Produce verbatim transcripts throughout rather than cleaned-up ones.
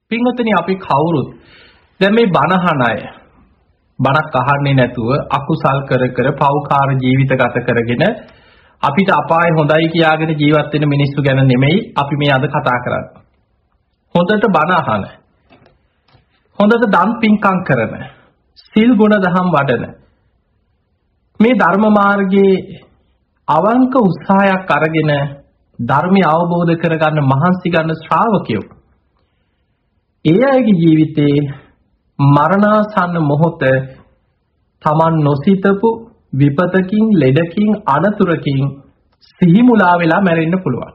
පින්වත්නි අපි කවුරුත් දැන් මේ බණහන අය බණක් අහන්නේ නැතුව අකුසල් කර කර පෞකාර ජීවිත ගත කරගෙන අපිට අපාය හොඳයි කියාගෙන ජීවත් වෙන මිනිස්සු ගැන නෙමෙයි අපි මේ අද කතා කරන්නේ. හොඳට බණ අහන, හොඳට දන් පින්කම් කරන, සිල් ගුණ දහම් වඩන මේ ධර්ම මාර්ගයේ අවංක උත්සාහයක් අරගෙන ධර්මය අවබෝධ කරගන්න මහන්සි ගන්න ශ්‍රාවකයෝ ඒ අයගේ ජීවිතේ මරණාසන්න මොහොත තමන් නොසිතපු විපතකින් ලෙඩකින් අනතුරකින් සිහිමුලා වෙලා මැරෙන්න පුළුවන්.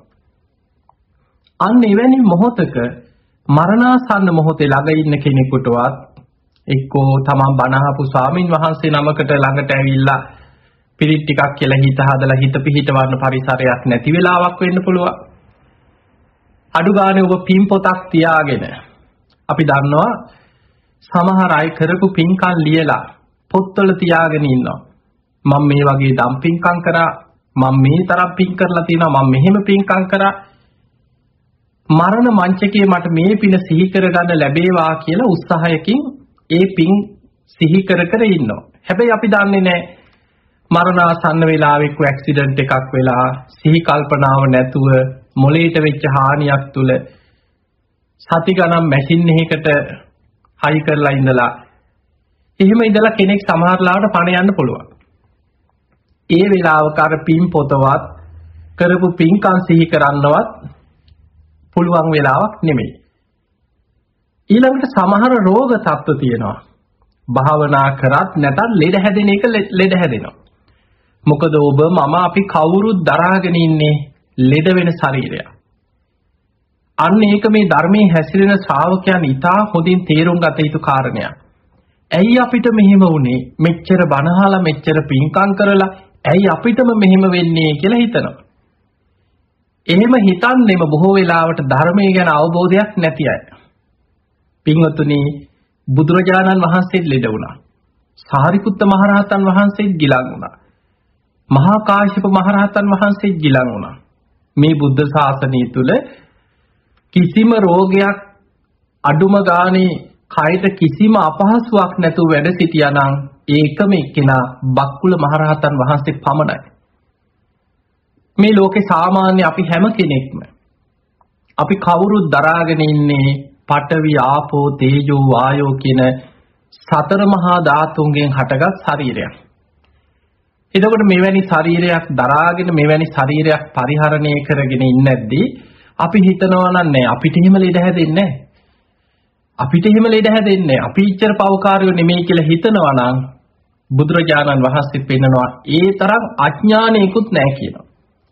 අන්න එවැනි මොහොතක මරණාසන්න මොහොතේ ළඟ ඉන්න කෙනෙකුටවත් එක්කෝ තමන් බණ අහපු ස්වාමින් වහන්සේ නමකට ළඟට ඇවිල්ලා පිරිත් ටිකක් කියලා හිත හදලා හිත පිහිටවන්න පරිසරයක් නැති වෙලාවක් වෙන්න පුළුවන්. අඩු ගානේ ඔබ පින් පොතක් තියාගෙන අපි දන්නවා සමහර අය කරපු පින්කම් ලියලා පොත්වල තියාගෙන ඉන්නවා. මම මේ වගේ දම් පින්කම් කරා, මම මේ තරම් පින් කරලා තියෙනවා, මම මෙහෙම පින්කම් කරා. මරණ මංචකයේ මට මේ පින සිහි කරගන්න ලැබේවා කියලා උත්සාහයකින් ඒ පින් සිහි කර කර ඉන්නවා. හැබැයි අපි දන්නේ නැහැ මරණාසන්න වෙලාවෙක ඇක්සිඩන්ට් එකක් වෙලා සිහි කල්පනාව නැතුව මොළයට වෙච්ච හානියක් තුල සති ගණන් මැෂින් එකකට හයි කරලා ඉඳලා එහෙම ඉඳලා කෙනෙක් සමහර ලාවට පණ යන්න පුළුවන්. ඒ වෙලාවක අර පින් පොතවත් කරපු පින්කම් සිහි කරන්නවත් පුළුවන් වෙලාවක් නෙමෙයි. ඊළඟට සමහර රෝග තත්ත්ව තියෙනවා. භාවනා කරත් නැතත් ලෙඩ හැදෙන එක ලෙඩ හැදෙනවා. මොකද ඔබ මම අපි කවුරුත් දරාගෙන ඉන්නේ ලෙඩ වෙන ශරීරයක්. අන්න ඒක මේ ධර්මයේ හැසිරෙන ශ්‍රාවකයන් ඉතා හොඳින් තේරුම් ගත යුතු කාරණයක්. ඇයි අපිට මෙහෙම වුනේ? මෙච්චර බණහලා මෙච්චර පින්කම් කරලා ඇයි අපිටම මෙහෙම වෙන්නේ කියලා හිතනවා. එහෙම හිතන්නේම බොහෝ වෙලාවට ධර්මය ගැන අවබෝධයක් නැති අය. පින්වතුනි, බුදුරජාණන් වහන්සේත් ලෙඩ වුණා. සාරිපුත්ත මහරහතන් වහන්සේත් ගිලන් වුණා. මහා කාශ්‍යප මහරහතන් වහන්සේත් ගිලන් වුණා. මේ බුද්ධ ශාසනය තුල කිසිම රෝගයක් අඩුම ගානේ කයට කිසිම අපහසුාවක් නැතුව වැඩ සිටියා නම් ඒකම එක්කෙනා බක්කුල මහරහතන් වහන්සේ පමණයි. මේ ලෝකේ සාමාන්‍ය අපි හැම කෙනෙක්ම අපි කවුරුත් දරාගෙන ඉන්නේ පඨවි ආපෝ තේජෝ වායෝ කියන සතර මහා ධාතුන්ගෙන් හටගත් ශරීරයක්. එතකොට මෙවැනි ශරීරයක් දරාගෙන මෙවැනි ශරීරයක් පරිහරණය කරගෙන ඉන්නේද්දී අපි හිතනවා නෑ අපිට එහෙම ලෙඩ හැදෙන්නේ නැහැ. අපිට එහෙම ලෙඩ හැදෙන්නේ නැහැ. අපි ඉච්ඡර පවකාරයෝ නෙමෙයි කියලා හිතනවා නම් බුදුරජාණන් වහන්සේ පෙන්නනවා ඒ තරම් අඥානයකුත් නැහැ කියනවා.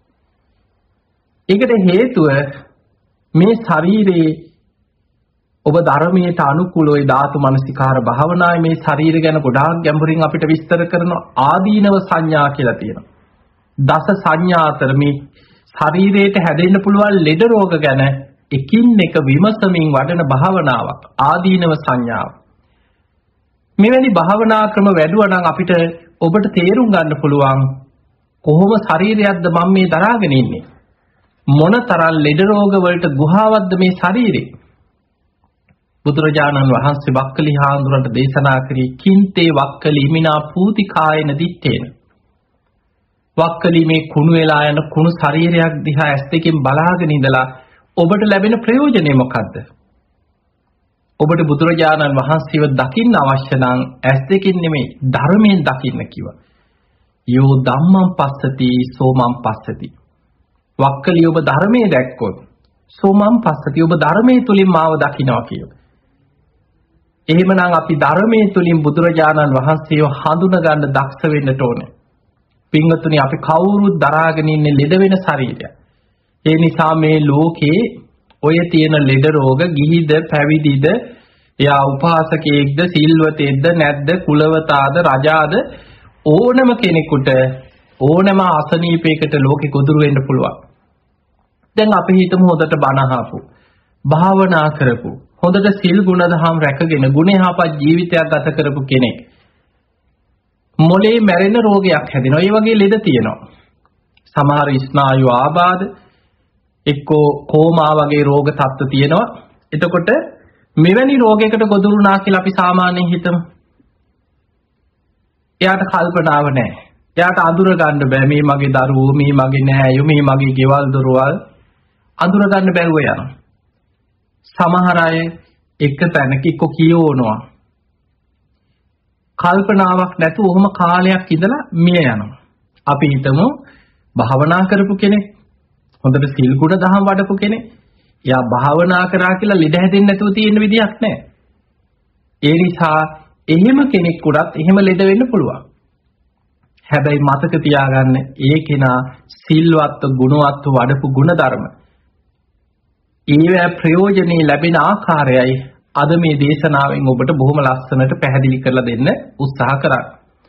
ඒකට හේතුව මේ ශරීරේ ඔබ ධර්මයට අනුකූලව ධාතු මනසිකාර භාවනාවේ මේ ශරීර ගැන ගොඩාක් ගැඹුරින් අපිට විස්තර කරන ආදීනව සංඥා කියලා තියෙනවා. දස සංඥා අතර මේ ශරීරයට හැදෙන්න පුළුවන් ලෙඩ රෝග ගැන එකින් එක විමසමින් වඩන භාවනාවක් ආදීනව සංඥාව. මෙවැනි භාවනා ක්‍රම වැඩුවා නම් අපිට ඔබට තේරුම් ගන්න පුළුවන් කොහොම ශරීරයක්ද මම මේ දරාගෙන ඉන්නේ. මොනතරම් ලෙඩ රෝග වලට ගුහාවක්ද මේ ශරීරේ. බුදුරජාණන් වහන්සේ වක්කලි හාමුදුරන්ට දේශනා කරී කින්තේ වක්කලි මිනා පූති කායන දිත්තේන. වක්කලි මේ කුණු වෙලා යන කුණු ශරීරයක් දිහා ඇස් දෙකෙන් බලාගෙන ඉඳලා ඔබට ලැබෙන ප්‍රයෝජනේ මොකද්ද? ඔබට බුදුරජාණන් වහන්සේව දකින්න අවශ්‍ය නම් ඇස් දෙකෙන් නෙමෙයි ධර්මයෙන් දකින්න කිව්වා. යෝ ධම්මං පස්සති සෝමං පස්සති. වක්කලි ඔබ ධර්මයේ දැක්කොත් සෝමං පස්සති ඔබ ධර්මයේ තුලින් මාව දකින්නවා කියනවා. එහෙමනම් අපි ධර්මයේ තුලින් බුදුරජාණන් වහන්සේව හඳුනා ගන්න දක්ෂ වෙන්නට ඕනේ. පින්වතුනි, අපි කවුරුත් දරාගෙන ඉන්නේ ලෙඩ වෙන ශරීරයක්. ඒ නිසා මේ ලෝකේ ඔය තියෙන ලෙඩ රෝග ගිහිද පැවිදිද එයා උපාසකයෙක්ද සිල්වතෙක්ද නැද්ද කුලවතාද රජාද ඕනම කෙනෙකුට ඕනම අසනීපයකට ලෝකෙ ගොදුරු වෙන්න පුළුවන්. දැන් අපි හිතමු හොඳට බණ අහපු භාවනා කරපු හොඳට සිල් ගුණ දහම් රැකගෙන ගුණයහපත් ජීවිතයක් ගත කරපු කෙනෙක් මොලේ මැරෙන රෝගයක් හැදෙනවා. ඒ වගේ ලෙඩ තියෙනවා. සමහර ස්නායු ආබාධ එක්කෝ කෝමා වගේ රෝග තත්ත්ව තියෙනවා. එතකොට මෙවැනි රෝගයකට ගොදුරුනා කියලා අපි සාමාන්‍යයෙන් හිතමු. එයාට කල්පනාව නැහැ. එයාට අඳුර ගන්න බෑ මේ මගේ දරුවෝ, මේ මගේ නෑයෝ, මේ මගේ ගෙවල් දොරවල් අඳුර ගන්න බැරුව යනවා. සමහර අය එක තැනක එක්ක කියවනවා. කල්පනාවක් නැතුව ඔහොම කාලයක් ඉඳලා මිය යනවා. අපි හිතමු භාවනා කරපු කෙනෙක්, හොඳට සිල් ගුණ දහම් වඩපු කෙනෙක්. එයා භාවනා කරා කියලා ලෙඩ හැදෙන්නේ නැතුව තියෙන විදියක් නැහැ. ඒ නිසා එහෙම කෙනෙක් උඩත් එහෙම ලෙඩ වෙන්න පුළුවන්. හැබැයි මතක තියාගන්න ඒ කෙනා සිල්වත් ගුණවත් වඩපු ගුණධර්ම. ඊවැ ප්‍රයෝජනෙ ලැබෙන ආකාරයයි අද මේ දේශනාවෙන් ඔබට බොහොම ලස්සනට පැහැදිලි කරලා දෙන්න උත්සාහ කරා.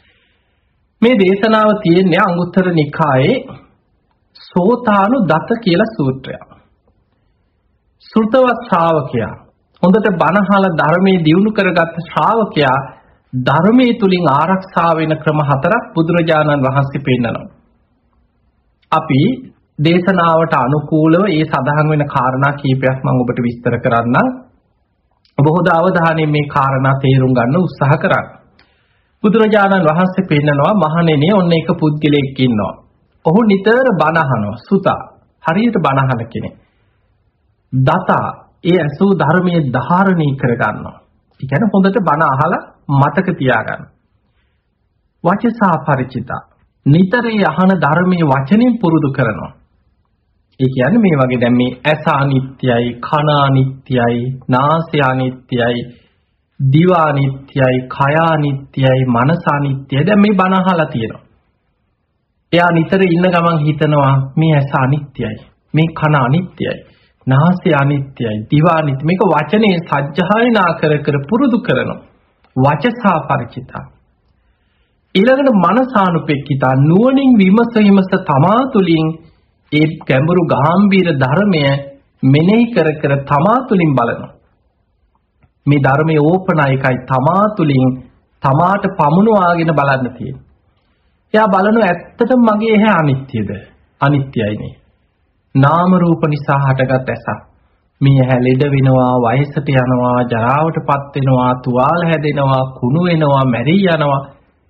මේ දේශනාව තියෙන්නේ අංගුත්තර නිකායේ සෝතානු දත කියලා සූත්‍රයක්. සෘතවත් ශ්‍රාවකයා, හොඳට බණහල ධර්මයේ දියුණු කරගත්ත ශ්‍රාවකයා ධර්මයේ තුලින් ආරක්ෂා වෙන ක්‍රම හතරක් බුදුරජාණන් වහන්සේ පෙන්නනවා. අපි දේශනාවට අනුකූලව ඒ සඳහන් වෙන කාරණා කීපයක් මම ඔබට විස්තර කරන්නම්. ඔබ හොඳ අවධානයෙන් මේ කාරණා තේරුම් ගන්න උත්සාහ කරන්න. බුදුරජාණන් වහන්සේ පෙන්නනවා මහණෙනි ඔන්න එක පුද්ගලයෙක් ඉන්නවා. ඔහු නිතර බණ අහනවා. සුතා හරියට බණ අහන කෙනෙක්. දතා ඒ අසූ ධර්මයේ ධාරණී කර ගන්නවා. ඒ කියන්නේ හොඳට බණ අහලා මතක තියාගන්න. වචසා පරිචිතා නිතර අහන ධර්මයේ වචනෙන් පුරුදු කරනවා. ඒ කියන්නේ මේ වගේ දැන් මේ ඇස අනිත්‍යයි, කන අනිත්‍යයි, නාසය අනිත්‍යයි, දිව අනිත්‍යයි, කය අනිත්‍යයි, මනස අනිත්‍යයි. දැන් මේ බණ අහලා තියෙනවා. එයා නිතර ඉන්න ගමන් හිතනවා මේ ඇස අනිත්‍යයි, මේ කන අනිත්‍යයි, නාසය අනිත්‍යයි, දිව අනිත්‍යයි. මේක වචනේ සජ්ජායනා කර කර පුරුදු කරනවා. වචසා පරිචිතා. ඊළඟට මනසානුපෙක්කිතා නුවණින් විමස විමස තමා තුළින් ඒ ගැඹුරු ගාම්භීර ධර්මය මෙනෙහි කර කර තමා තුළින් බලනවා. මේ ධර්මයේ ඕපනායකයි තමා තුළින් තමාට පමුණවාගෙන බලන්න තියෙනවා. එයා බලනවා ඇත්තටම මගේ ඇහැ අනිත්‍යද? අනිත්‍යයිනේ. නාම රූප නිසා හටගත් ඇස. මේ ඇහැ ලෙඩ වෙනවා, වයසට යනවා, ජරාවටපත් වෙනවා, තුවාල හැදෙනවා, කුණු වෙනවා, මැරී යනවා.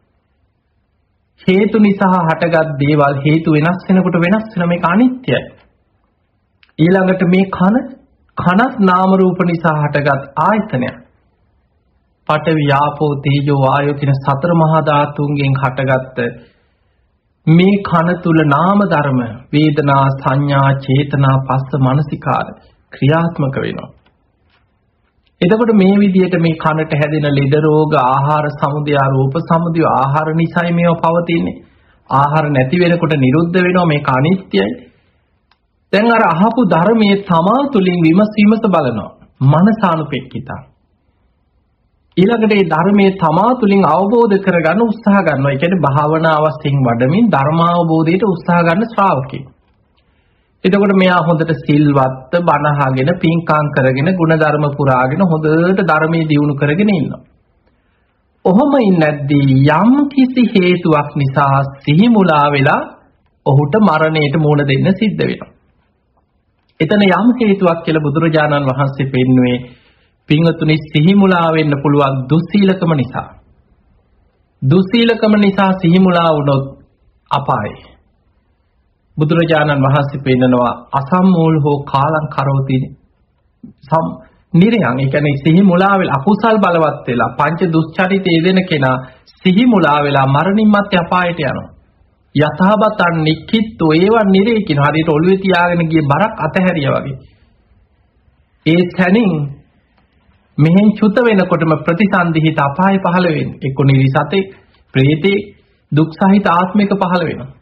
හේතු නිසා හටගත් දේවල් හේතු වෙනස් වෙනකොට වෙනස් වෙන මේක අනිත්‍යයි. ඊළඟට මේ කන කනත් නාම රූප නිසා හටගත් ආයතනයක්. පඨවි ආපෝ තේජෝ වායෝ කියන සතර මහා ධාතුන්ගෙන් හටගත්ත මේ කන තුල නාම ධර්ම වේදනා සංඥා චේතනා පස්ස මනසිකාර ක්‍රියාත්මක වෙනවා. එතකොට මේ විදිහට මේ කනට හැදෙන ලෙඩ රෝග ආහාර සමුදය රූප සමුදය ආහාර නිසායි මේවා පවතින්නේ. ආහාර නැති වෙනකොට නිරුද්ධ වෙනවා මේක අනිත්‍යයි. දැන් අර අහපු ධර්මයේ තමා තුලින් විමස විමස බලනවා. මනසානුපෙක්කිතා. ඊළඟට මේ ධර්මයේ තමා තුලින් අවබෝධ කරගන්න උත්සාහ ගන්නවා. ඒ කියන්නේ භාවනා අවස්ථෙන් වඩමින් ධර්මාවබෝධයට උත්සාහ ගන්න ශ්‍රාවකෙක්. එතකොට මෙයා හොඳට සිල්වත් බණ අහගෙන පින්කම් කරගෙන ගුණධර්ම පුරාගෙන හොඳට ධර්මයේ දියුණු කරගෙන ඉන්නවා. ඔහොම ඉන්නද්දී යම් කිසි හේතුවක් නිසා සිහි මුලා වෙලා ඔහුට මරණයට මුහුණ දෙන්න සිද්ධ වෙනවා. එතන යම් හේතුවක් කියලා බුදුරජාණන් වහන්සේ පෙන්වුවේ පින්වතුනි සිහි මුලා වෙන්න පුළුවන් දුස්සීලකම නිසා. දුස්සීලකම නිසා සිහි මුලා වුණොත් අපායයි. බුදුරජාණන් වහන්සේ පෙන්නනවා අසම්මූල හෝ කාලං කරෝති සම් නිරයන්. ඒ කියන්නේ සිහි මුලා වෙලා අකුසල් බලවත් වෙලා පංච දුස්චරිතය දෙන කෙනා සිහි මුලා වෙලා මරණින් මත්තේ අපායට යනවා. යථාබතන් නික්කිට්ඨෝ ඒවා නිරේ කියන හරියට ඔළුවේ තියාගෙන ගිය බරක් අතහැරියා වගේ. ඒ තැනින් මෙහෙන් චුත වෙනකොටම ප්‍රතිසන්දිහිත අපාය පහළ වෙන්නේ. එක්ක නිරිසතේ, ප්‍රේතේ, දුක් සහිත ආත්මික පහළ වෙනවා.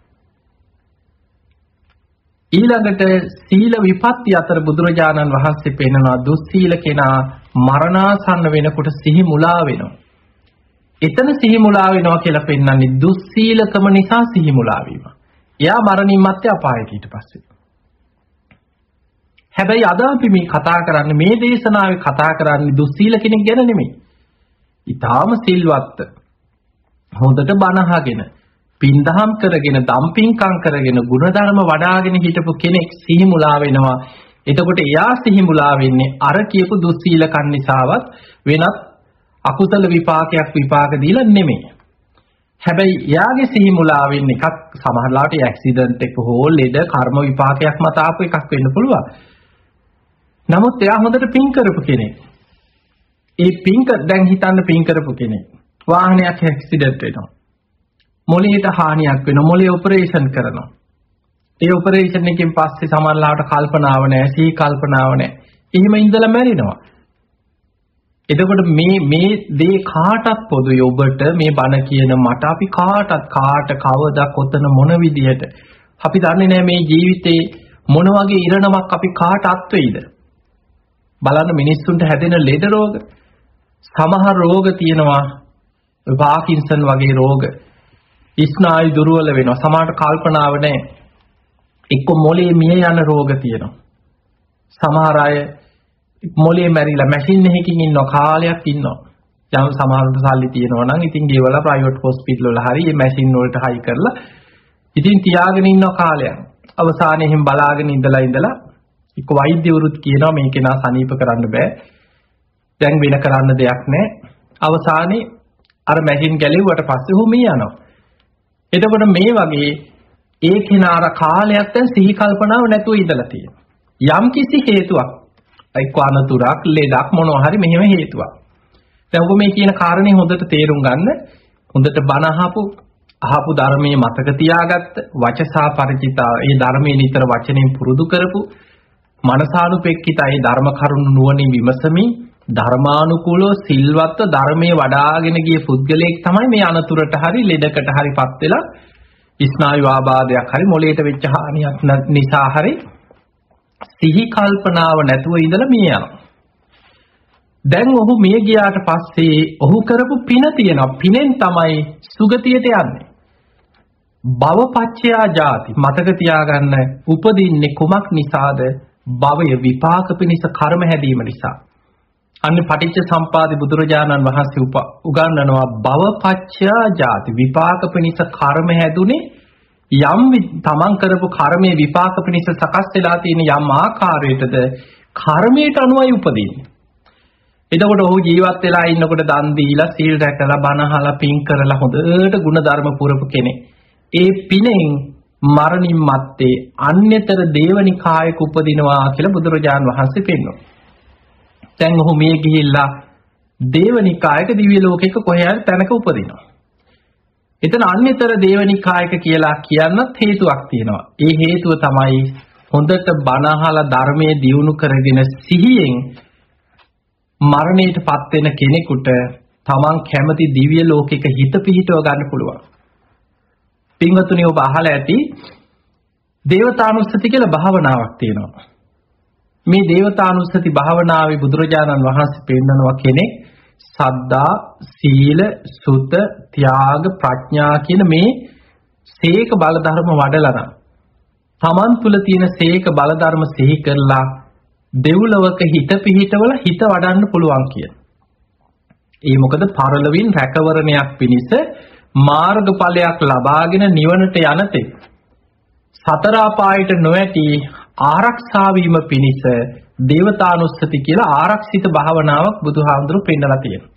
ඊළඟට සීල විපත්ති අතර බුදුරජාණන් වහන්සේ පෙන්නනවා දුස්සීල කෙනා මරණාසන්න වෙනකොට සිහි මුලා වෙනවා. එතන සිහි මුලා වෙනවා කියලා පෙන්නන්නේ දුස්සීලකම නිසා සිහි මුලා වීම. එයා මරණින් මත්තේ අපායට ඊට පස්සේ. හැබැයි අද අපි මේ කතා කරන්නේ මේ දේශනාවේ කතා කරන්නේ දුස්සීල කෙනෙක් ගැන නෙමෙයි. ඊටාම සිල්වත් හොඳට බණ අහගෙන පින්දහම් කරගෙන දම්පින්කම් කරගෙන ගුණධර්ම වඩාගෙන හිටපු කෙනෙක් සිහි මුලා වෙනවා. එතකොට එයා සිහි මුලා වෙන්නේ අර කියපු දුස්සීලකම් නිසාවත් වෙනත් අකුසල විපාකයක් විපාක දීලා නෙමෙයි. හැබැයි එයාගේ සිහි මුලා වෙන්නේ එකක් සමහරලාට ඇක්සිඩන්ට් එක හෝ ලෙඩ කර්ම විපාකයක් මත ආපු එකක් වෙන්න පුළුවන්. නමුත් එයා හොඳට පින් කරපු කෙනෙක්. ඒ පින් දැන් හිතන්න පින් කරපු කෙනෙක්. වාහනයක් ඇක්සිඩන්ට් වෙනවා. මොළයට හානියක් වෙනවා. මොළේ ඔපරේෂන් කරනවා. ඒ ඔපරේෂන් එකෙන් පස්සේ සමහරලාට කල්පනාව නැහැ, සිහි කල්පනාව නැහැ. එහෙම ඉඳලා මැරෙනවා. එතකොට මේ මේ දේ කාටත් පොදුයි. ඔබට මේ බණ කියන මට අපි කාටත් කාට කවදා කොතන මොන විදියට අපි දන්නේ නැහැ මේ ජීවිතේ මොන වගේ ඉරණමක් අපි කාට අත් වෙයිද. බලන්න මිනිස්සුන්ට හැදෙන ලෙඩ රෝග සමහර රෝග තියෙනවා. පාකින්සන් වගේ රෝග, ස්නායු දුර්වල වෙනවා. සමහරට කල්පනාව නැහැ. එක්ක මොළේ මිය යන රෝග තියෙනවා. සමහර අය මොළේ මැරිලා මැෂින් එකකින් ඉන්න කාලයක් ඉන්නවා. යම් සමහරට සල්ලි තියෙනවා නම් ඉතින් ගෙවල ප්‍රයිවට් හොස්පිටල් වල හරි මේ මැෂින් වලට හයි කරලා ඉතින් තියාගෙන ඉන්න කාලයක්. අවසානයේ එහෙම බලාගෙන ඉඳලා ඉඳලා එක්ක වෛද්‍යවරුත් කියනවා මේක නා සනීප කරන්න බෑ. දැන් වෙන කරන්න දෙයක් නැහැ. අවසානයේ අර මැෂින් ගැලෙව්වට පස්සේ ඔහු මිය යනවා. එතකොට මේ වගේ ඒ කෙනාර කාලයක් දැන් සිහි කල්පනාව නැතුව ඉඳලා තියෙනවා. යම් කිසි හේතුවක් එක්ක අනතුරක් ලෙඩක් මොනවා හරි මෙහෙම හේතුවක්. දැන් ඔබ මේ කියන කාරණේ හොඳට තේරුම් ගන්න. හොඳට බණ අහපු අහපු ධර්මයේ මතක තියාගත්ත වචසා පරිචිතා ඒ ධර්මයේ නිතර වචනෙන් පුරුදු කරපු මනසානුපෙක්කිත ඒ ධර්ම කරුණු නුවණින් විමසමින් ධර්මානුකූලව සිල්වත්ව ධර්මයේ වඩාගෙන ගිය පුද්ගලයෙක් තමයි මේ අනතුරට හරි ලෙඩකට හරිපත් වෙලා ස්නායු ආබාධයක් හරි මොළයට වෙච්ච හානියක් නිසා හරි සිහි කල්පනාව නැතුව ඉඳලා මිය යනවා. දැන් ඔහු මිය ගියාට පස්සේ ඔහු කරපු පින තියෙනවා. පිනෙන් තමයි සුගතියට යන්නේ. භවපච්චයා ජාති. මතක තියාගන්න උපදින්නේ කුමක් නිසාද? භවය විපාක පිණිස කර්ම හැදීම නිසා. අන්න පටිච්ච සම්පාදේ බුදුරජාණන් වහන්සේ උගන්වනවා භවපච්චයා ජාති. විපාක පිණිස කර්ම හැදුනේ යම් තමන් කරපු කර්මයේ විපාක පිණිස සකස් වෙලා තියෙන යම් ආකාරයකද කර්මයට අනුවයි උපදින්නේ. එතකොට ඔහු ජීවත් වෙලා ඉන්නකොට දන් දීලා සීල් රැකලා බණ අහලා පින් කරලා හොඳට ගුණ ධර්ම පුරපු කෙනෙක්. ඒ පිනෙන් මරණින් මත්තේ අන්‍යතර දේවනිකායක උපදිනවා කියලා බුදුරජාන් වහන්සේ පෙන්වනවා. දැන් ඔහු මේ ගිහිල්ලා දේවනිකායක දිව්‍ය ලෝකයක කොහේ හරි තැනක උපදිනවා. එතන අන්‍යතර දේවනිකායක කියලා කියන්නත් හේතුවක් තියෙනවා. ඒ හේතුව තමයි හොඳට බණ අහලා ධර්මයේ දියුණු කරගෙන සිහියෙන් මරණයටපත් වෙන කෙනෙකුට තමන් කැමති දිව්‍ය ලෝකයක හිත පිහිටව ගන්න පුළුවන්. පින්වතුනි ඔබ අහලා ඇති දේවතානුස්සති කියලා භාවනාවක් තියෙනවා. මේ දේවතානුස්සති භාවනාවේ බුදුරජාණන් වහන්සේ පෙන්නනවා කෙනෙක් සද්දා, සීල, සුත, ත්‍යාග, ප්‍රඥා කියන මේ සීක බල ධර්ම වඩලා නම් තමන් තුල තියෙන සීක බල ධර්ම සිහි කරලා දෙව්ලොවක හිත පිහිටවල හිත වඩන්න පුළුවන් කියන. ඒ මොකද පරලොවින් රැකවරණයක් පිණිස මාර්ගඵලයක් ලබාගෙන නිවනට යනතේ සතර අපායට නොඇති ආරක්ෂා වීම පිණිස දේවතානුස්සති කියලා ආරක්ෂිත භාවනාවක් බුදුහාමුදුරු පෙන්නලා තියෙනවා.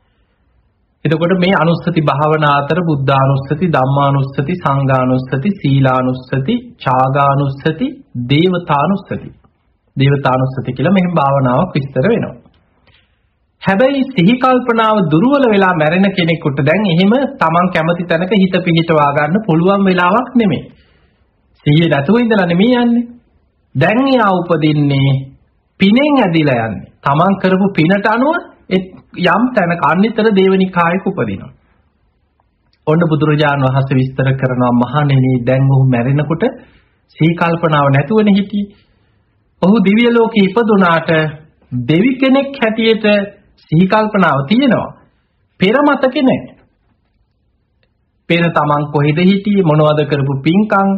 එතකොට මේ අනුස්සති භාවනා අතර බුද්ධානුස්සති, ධම්මානුස්සති, සංඝානුස්සති, සීලානුස්සති, ඡාගානුස්සති, දේවතානුස්සති. දේවතානුස්සති කියලා මෙහෙම භාවනාවක් විස්තර වෙනවා. හැබැයි සිහි කල්පනාව දුර්වල වෙලා මැරෙන කෙනෙකුට දැන් එහෙම තමන් කැමති තැනක හිත පිහිටවා ගන්න පුළුවන් වෙලාවක් නෙමෙයි. සිහිය නැතුව ඉඳලා නෙමෙයි යන්නේ. දැන් එයා උපදින්නේ පිනෙන් ඇදිලා යන්නේ. තමන් කරපු පිනට අනුව යම් තැනක අනිතර දේවනිකායක උපදිනවා. ඔන්න බුදුරජාණන් වහන්සේ විස්තර කරනවා මහණෙනි දැන් ඔහු මැරෙනකොට සිහි කල්පනාව නැතුවනේ හිටියේ. ඔහු දිව්‍ය ලෝකේ ඉපදුනාට දෙවි කෙනෙක් හැටියට සිහි කල්පනාව තියෙනවා. පෙර මතකේ නැහැ. පෙර තමන් කොහෙද හිටියේ මොනවද කරපු පින්කම්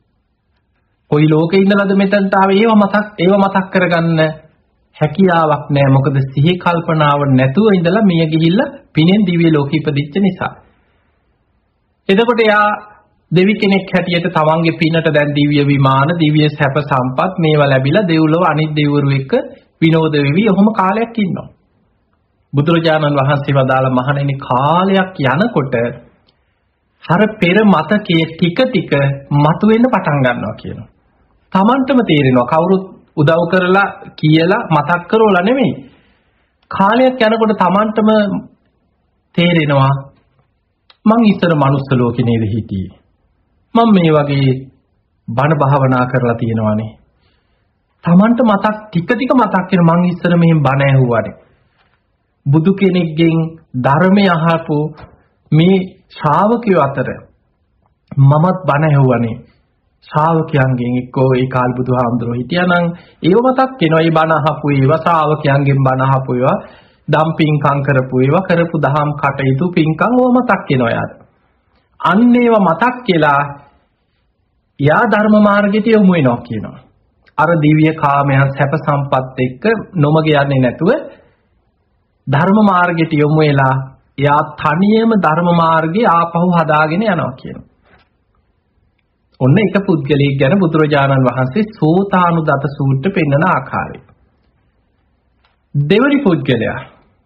කොයි ලෝකේ ඉඳලාද මෙතනට ආවේ ඒව මතක් ඒව මතක් කරගන්න හැකියාවක් නැහැ. මොකද සිහි කල්පනාව නැතුව ඉඳලා මිය ගිහිල්ලා පිනෙන් දිව්‍ය ලෝකෙ ඉපදිච්ච නිසා. එතකොට යා දෙවි කෙනෙක් හැටියට තමන්ගේ පිනට දැන් දිව්‍ය විමාන, දිව්‍ය සැප සම්පත් මේවා ලැබිලා දෙව්ලොව අනිත් දෙවිවරු එක්ක විනෝද වෙවි ඔහොම කාලයක් ඉන්නවා. බුදුරජාණන් වහන්සේ වදාළ මහණෙනි කාලයක් යනකොට අර පෙර මතකයේ ටික ටික මතුවෙන්න පටන් ගන්නවා කියනවා. තමන්ටම තේරෙනවා කවුරුත් උදව් කරලා කියලා මතක් කරවලා නෙමෙයි. කාලයක් යනකොට තමන්ටම තේරෙනවා මං ඉස්සර මනුස්ස ලෝකේ නේද හිටියේ. මම මේ වගේ බණ භාවනා කරලා තියෙනවානේ. තමන්ට මතක් ටික ටික මතක් වෙන මං ඉස්සර මෙහෙම බණ ඇහුවානේ. බුදු කෙනෙක්ගෙන් ධර්මය අහපු මේ ශ්‍රාවකයෝ අතර මමත් බණ ඇහුවානේ. ශ්‍රාවකයන්ගෙන් එක්කෝ ඒ කාල් බුදුහාමුදුරුවෝ හිටියානම් ඒව මතක් වෙනවා. ඒ බණ අහපු ඒවා ශ්‍රාවකයන්ගෙන් බණ අහපු ඒවා දම් පින්කම් කරපු ඒවා කරපු දහම් කටයුතු පින්කම් ඕව මතක් වෙනවා යාට. අන්න ඒවා මතක් කියලා යා ධර්ම මාර්ගයට යොමු වෙනවා කියනවා. අර දිව්‍ය කාමයන් සැප සම්පත් එක්ක නොමග යන්නේ නැතුව ධර්ම මාර්ගයට යොමු වෙලා යා තනියම ධර්ම මාර්ගේ ආපහු හදාගෙන යනවා කියනවා. ඔන්න එක පුද්ගලයෙක් ගැන බුදුරජාණන් වහන්සේ සෝතානුදත සූත්‍ර පෙන්වන ආකාරය. දෙවනි පුද්ගලයා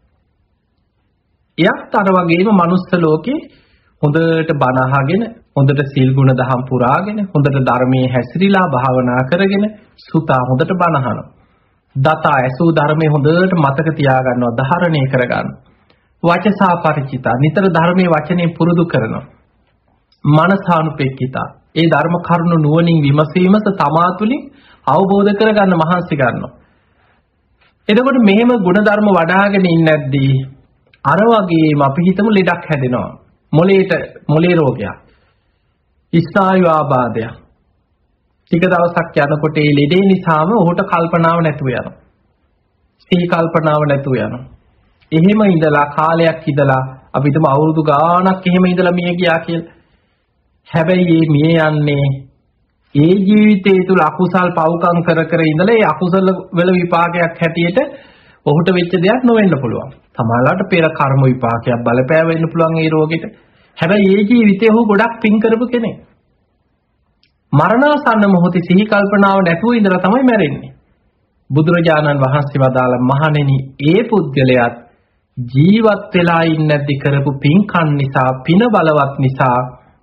එයත් අර වගේම මනුස්ස ලෝකේ හොඳට බණ අහගෙන හොඳට සීල් ගුණ දහම් පුරාගෙන හොඳට ධර්මයේ හැසිරීලා භාවනා කරගෙන සුතා හොඳට බණ අහනවා. දතා ඇසූ ධර්මයේ හොඳට මතක තියාගන්නවා ධාරණය කරගන්න. වචසා පරිචිතා නිතර ධර්මයේ වචනේ පුරුදු කරනවා. මනසානුපෙක්කිතා ඒ ධර්ම කරුණු නුවණින් විමසීමස තමා තුළින් අවබෝධ කරගන්න මහන්සි ගන්නවා. එතකොට මෙහෙම ගුණධර්ම වඩ아가ගෙන ඉන්නේ නැද්දී අර වගේම අපි හිතමු ලෙඩක් හැදෙනවා. මොලේට මොලේ රෝගයක්. ස්නායු ආබාධයක්. ටික දවසක් යනකොට ඒ ලෙඩේ නිසාම ඔහුට කල්පනාව නැතුව යනවා. සිහි කල්පනාව නැතුව යනවා. එහෙම ඉඳලා කාලයක් ඉඳලා අපිටම අවුරුදු ගාණක් එහෙම ඉඳලා මිය ගියා කියලා. හැබැයි මේ මිය යන්නේ ඒ ජීවිතයේ තුල අකුසල් පව්කම් කර කර ඉඳලා ඒ අකුසල වල විපාකයක් හැටියට ඔහුට වෙච්ච දෙයක් නොවෙන්න පුළුවන්. සමහරවිට පෙර කර්ම විපාකයක් බලපෑවෙන්න පුළුවන් ඒ රෝගෙට. හැබැයි ඒ ජීවිතේ ඔහු ගොඩක් පින් කරපු කෙනෙක්. මරණාසන්න මොහොතේ සිහි කල්පනාව නැතුව ඉඳලා තමයි මැරෙන්නේ. බුදුරජාණන් වහන්සේ වදාළ මහණෙනි ඒ පුද්ගලයාත් ජීවත් වෙලා ඉන්නේ නැති කරපු පින්කම් නිසා පින බලවත් නිසා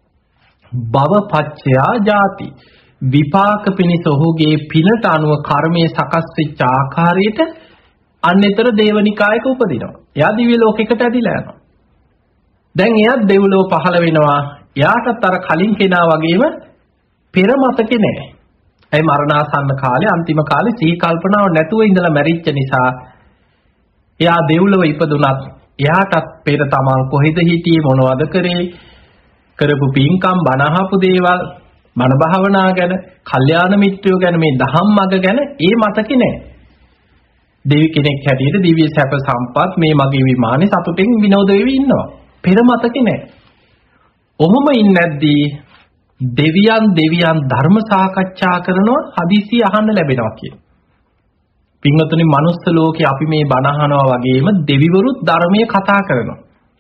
භවපච්චයා ජාති විපාක පිණිස ඔහුගේ පිනට අනුව කර්මයේ සකස් වෙච්ච ආකාරයට අන්නතර දේවනිකායක උපදිනවා. එයා දිව්‍ය ලෝකයකට ඇදිලා යනවා. දැන් එයාත් දෙව්ලොව පහළ වෙනවා. එයාටත් අර කලින් කෙනා වගේම පෙර මතකේ නැහැ. ඒ මරණාසන්න කාලේ අන්තිම කාලේ සිහි කල්පනාව නැතුව ඉඳලා මැරිච්ච නිසා එයා දෙව්ලොව ඉපදුනත් එයාටත් පෙර තමන් කොහෙද හිටියේ මොනවද කරේ කරපු පින්කම් බණ අහපු දේවල් බණ භාවනා ගැන කල්යාණ මිත්‍රයෝ ගැන මේ දහම් මග ගැන ඒ මතකේ නැහැ. දෙවි කෙනෙක් හැටියට දිව්‍ය සැප සම්පත් මේ මගේ විමානේ සතුටින් විනෝද වෙවි ඉන්නවා. පෙර මතකේ නැහැ. ඔහොම ඉන්නේ නැද්දී දෙවියන් දෙවියන් ධර්ම සාකච්ඡා කරනවා හදිසි අහන්න ලැබෙනවා කියන. පින්වතුනි මනුස්ස ලෝකේ අපි මේ බණ අහනවා වගේම දෙවිවරුත් ධර්මයේ කතා කරනවා.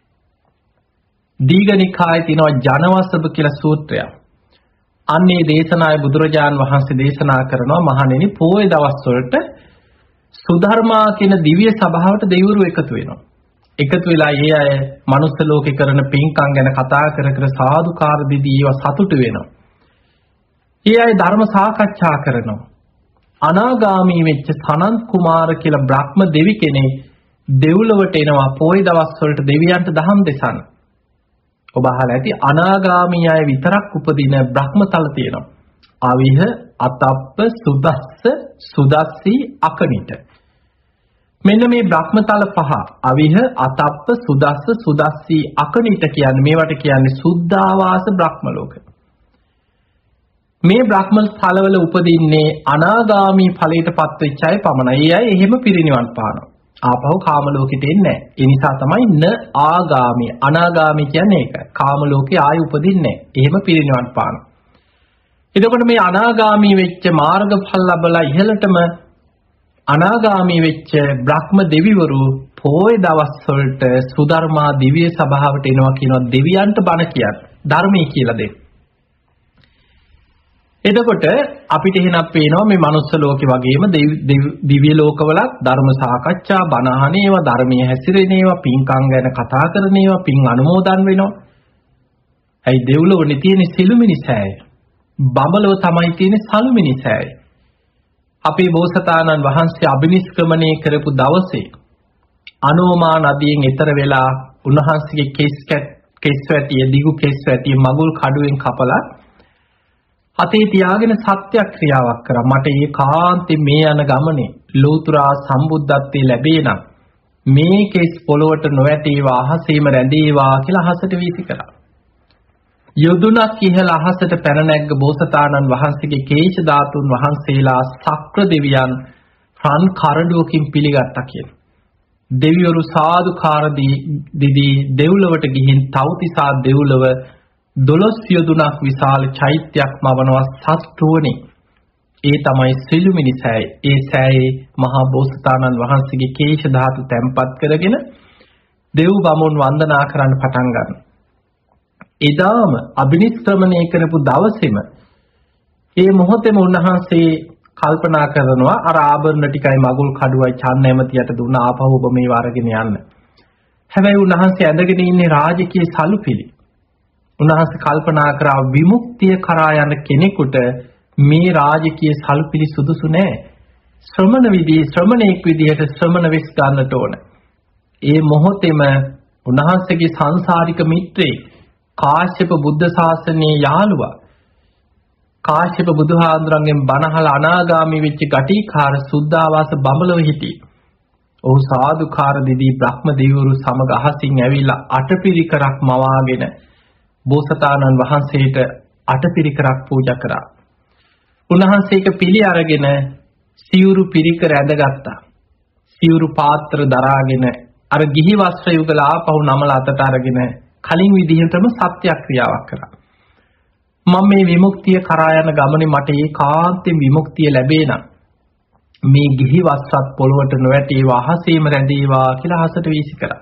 දීඝනිකායේ තියෙනවා ජනවසබ කියලා සූත්‍රයක්. අන්නේ දේශනාවේ බුදුරජාන් වහන්සේ දේශනා කරනවා මහණෙනි පොයේ දවස් වලට සුධර්මා කියන දිව්‍ය සභාවට දෙවිවරු එකතු වෙනවා. එකතු වෙලා ඒ අය මනුස්ස ලෝකේ කරන පින්කම් ගැන කතා කර කර සාදුකාර දෙදී ඒවා සතුටු වෙනවා. ඒ අය ධර්ම සාකච්ඡා කරනවා. අනාගාමී වෙච්ච සනන්ත් කුමාර කියලා බ්‍රහ්ම දෙවි කෙනෙක් දෙව්ලොවට එනවා පොයේ දවස් වලට දෙවියන්ට දහම් දෙසන්න. ඔබ අහලා ඇති අනාගාමී අය විතරක් උපදින බ්‍රහ්මතල තියෙනවා. අවිහ අතප්ප සුදස්ස සුදස්සී අකනිට. මෙන්න මේ බ්‍රහ්මතල පහ අවිහ අතප්ප සුදස්ස සුදස්සී අකනිට කියන්නේ මේවට කියන්නේ සුද්ධාවාස බ්‍රහ්ම ලෝක. මේ බ්‍රහ්ම තලවල උපදින්නේ අනාගාමී ඵලයටපත් වෙච්ච අය පමණයි. ඒ අය එහෙම පිරිනිවන් පානවා. ආපහු කාම ලෝකෙට එන්නේ නැහැ. ඒ නිසා තමයි න ආගාමී අනාගාමී කියන්නේ ඒක. කාම ලෝකේ ආයෙ උපදින්නේ නැහැ. එහෙම පිරිනිවන් පානවා. එතකොට මේ අනාගාමී වෙච්ච මාර්ගඵල ලැබලා ඉහළටම අනාගාමී වෙච්ච බ්‍රහ්ම දෙවිවරු පොයේ දවස් වලට සුධර්මා දිව්‍ය සභාවට එනවා කියනවා දෙවියන්ට බණ කියන්න ධර්මයේ කියලා දෙන්න. එතකොට අපිට එහෙනම් පේනවා මේ මනුස්ස ලෝකේ වගේම දිව්‍ය ලෝකවලත් ධර්ම සාකච්ඡා, බණ අහන ඒවා, ධර්මයේ හැසිරෙන ඒවා, පින්කම් ගැන කතා කරන ඒවා, පින් අනුමෝදන් වෙනවා. ඇයි දෙව්ලොවනේ තියෙන සිළුමිණි සෑය. බඹලොව තමයි තියෙන සළුමිණි සෑය. අපේ බෝසතාණන් වහන්සේ අබිනිෂ්ක්‍රමණය කරපු දවසේ අනෝමා නදියෙන් එතර වෙලා උන්වහන්සේගේ කෙස් කෙස් වැටිය, දිගු කෙස් වැටිය මගුල් කඩුවෙන් කපලා අතේ තියාගෙන සත්‍යක්‍රියාවක් කරා. මට ඒකාන්තයෙන් මේ යන ගමනේ ලෝතුරා සම්බුද්ධත්වයේ ලැබේ නම් මේ කෙස් පොළොවට නොවැටේවා, අහසේම රැඳේවා කියලා අහසට වීසි කරා. යොදුනක් ඉහළ අහසට පැන නැග්ග බෝසතාණන් වහන්සේගේ කේශ ධාතුන් වහන්සේලා සක්‍ර දෙවියන් රන් කරඬුවකින් පිළිගත්තා කියන. දෙවිවරු සාදුකාර දිදී දෙව්ලොවට ගිහින් තව්තිසා දෙව්ලොව දොළොස් යොදුනක් විශාල චෛත්‍යයක් මවනවා සත්‍රුවනේ. ඒ තමයි සිළුමිණි සෑය. ඒ සෑයේ මහා බෝසතාණන් වහන්සේගේ කේශ ධාතු තැන්පත් කරගෙන දෙව් බමුණු වන්දනා කරන්න පටන් ගන්නවා. එදාම අබිනිෂ්ක්‍රමණය කරපු දවසේම ඒ මොහොතේම උන්වහන්සේ කල්පනා කරනවා අර ආභරණ ටිකයි මගුල් කඩුවයි චන්න ඇමතියට දුන්න ආපහු ඔබ මේව අරගෙන යන්න. හැබැයි උන්වහන්සේ ඇඳගෙන ඉන්නේ රාජකීය සලුපිලි. උන්වහන්සේ කල්පනා කරා විමුක්තිය කරා යන කෙනෙකුට මේ රාජකීය සල්පිලි සුදුසු නෑ. ශ්‍රමණ විදී ශ්‍රමණේක් විදිහට ශ්‍රමණ වෙස් ගන්නට ඕන. ඒ මොහොතේම උන්වහන්සේගේ සංසාරික මිත්‍රේ කාශ්‍යප බුද්ධ ශාසනයේ යාළුවා කාශ්‍යප බුදුහාඳුරන්ගෙන් බණහල අනාගාමී වෙච්ච ගටිකාර සුද්ධාවාස බඹලව හිටියේ. ඔහු සාදුකාර දෙදී බ්‍රහ්ම දෙවිවරු සමග අහසින් ඇවිල්ලා අටපිරිකරක් මවාගෙන බෝසතාණන් වහන්සේට අටපිරිකරක් පූජා කරා. උන්වහන්සේක පිළි අරගෙන සිවුරු පිරිකර ඇඳගත්තා. සිවුරු පාත්‍ර දරාගෙන අර ගිහි වස්ත්‍ර යුගල ආපහු නමල අතට අරගෙන කලින් විදිහටම සත්‍යක්‍රියාවක් කරා. මම මේ විමුක්තිය කරා යන ගමනේ මට ඒකාන්තයෙන් විමුක්තිය ලැබේ නම් මේ ගිහි වස්ත්‍රත් පොළොවට නොවැටේවා, අහසේම රැඳේවා කියලා අහසට වීසි කරා.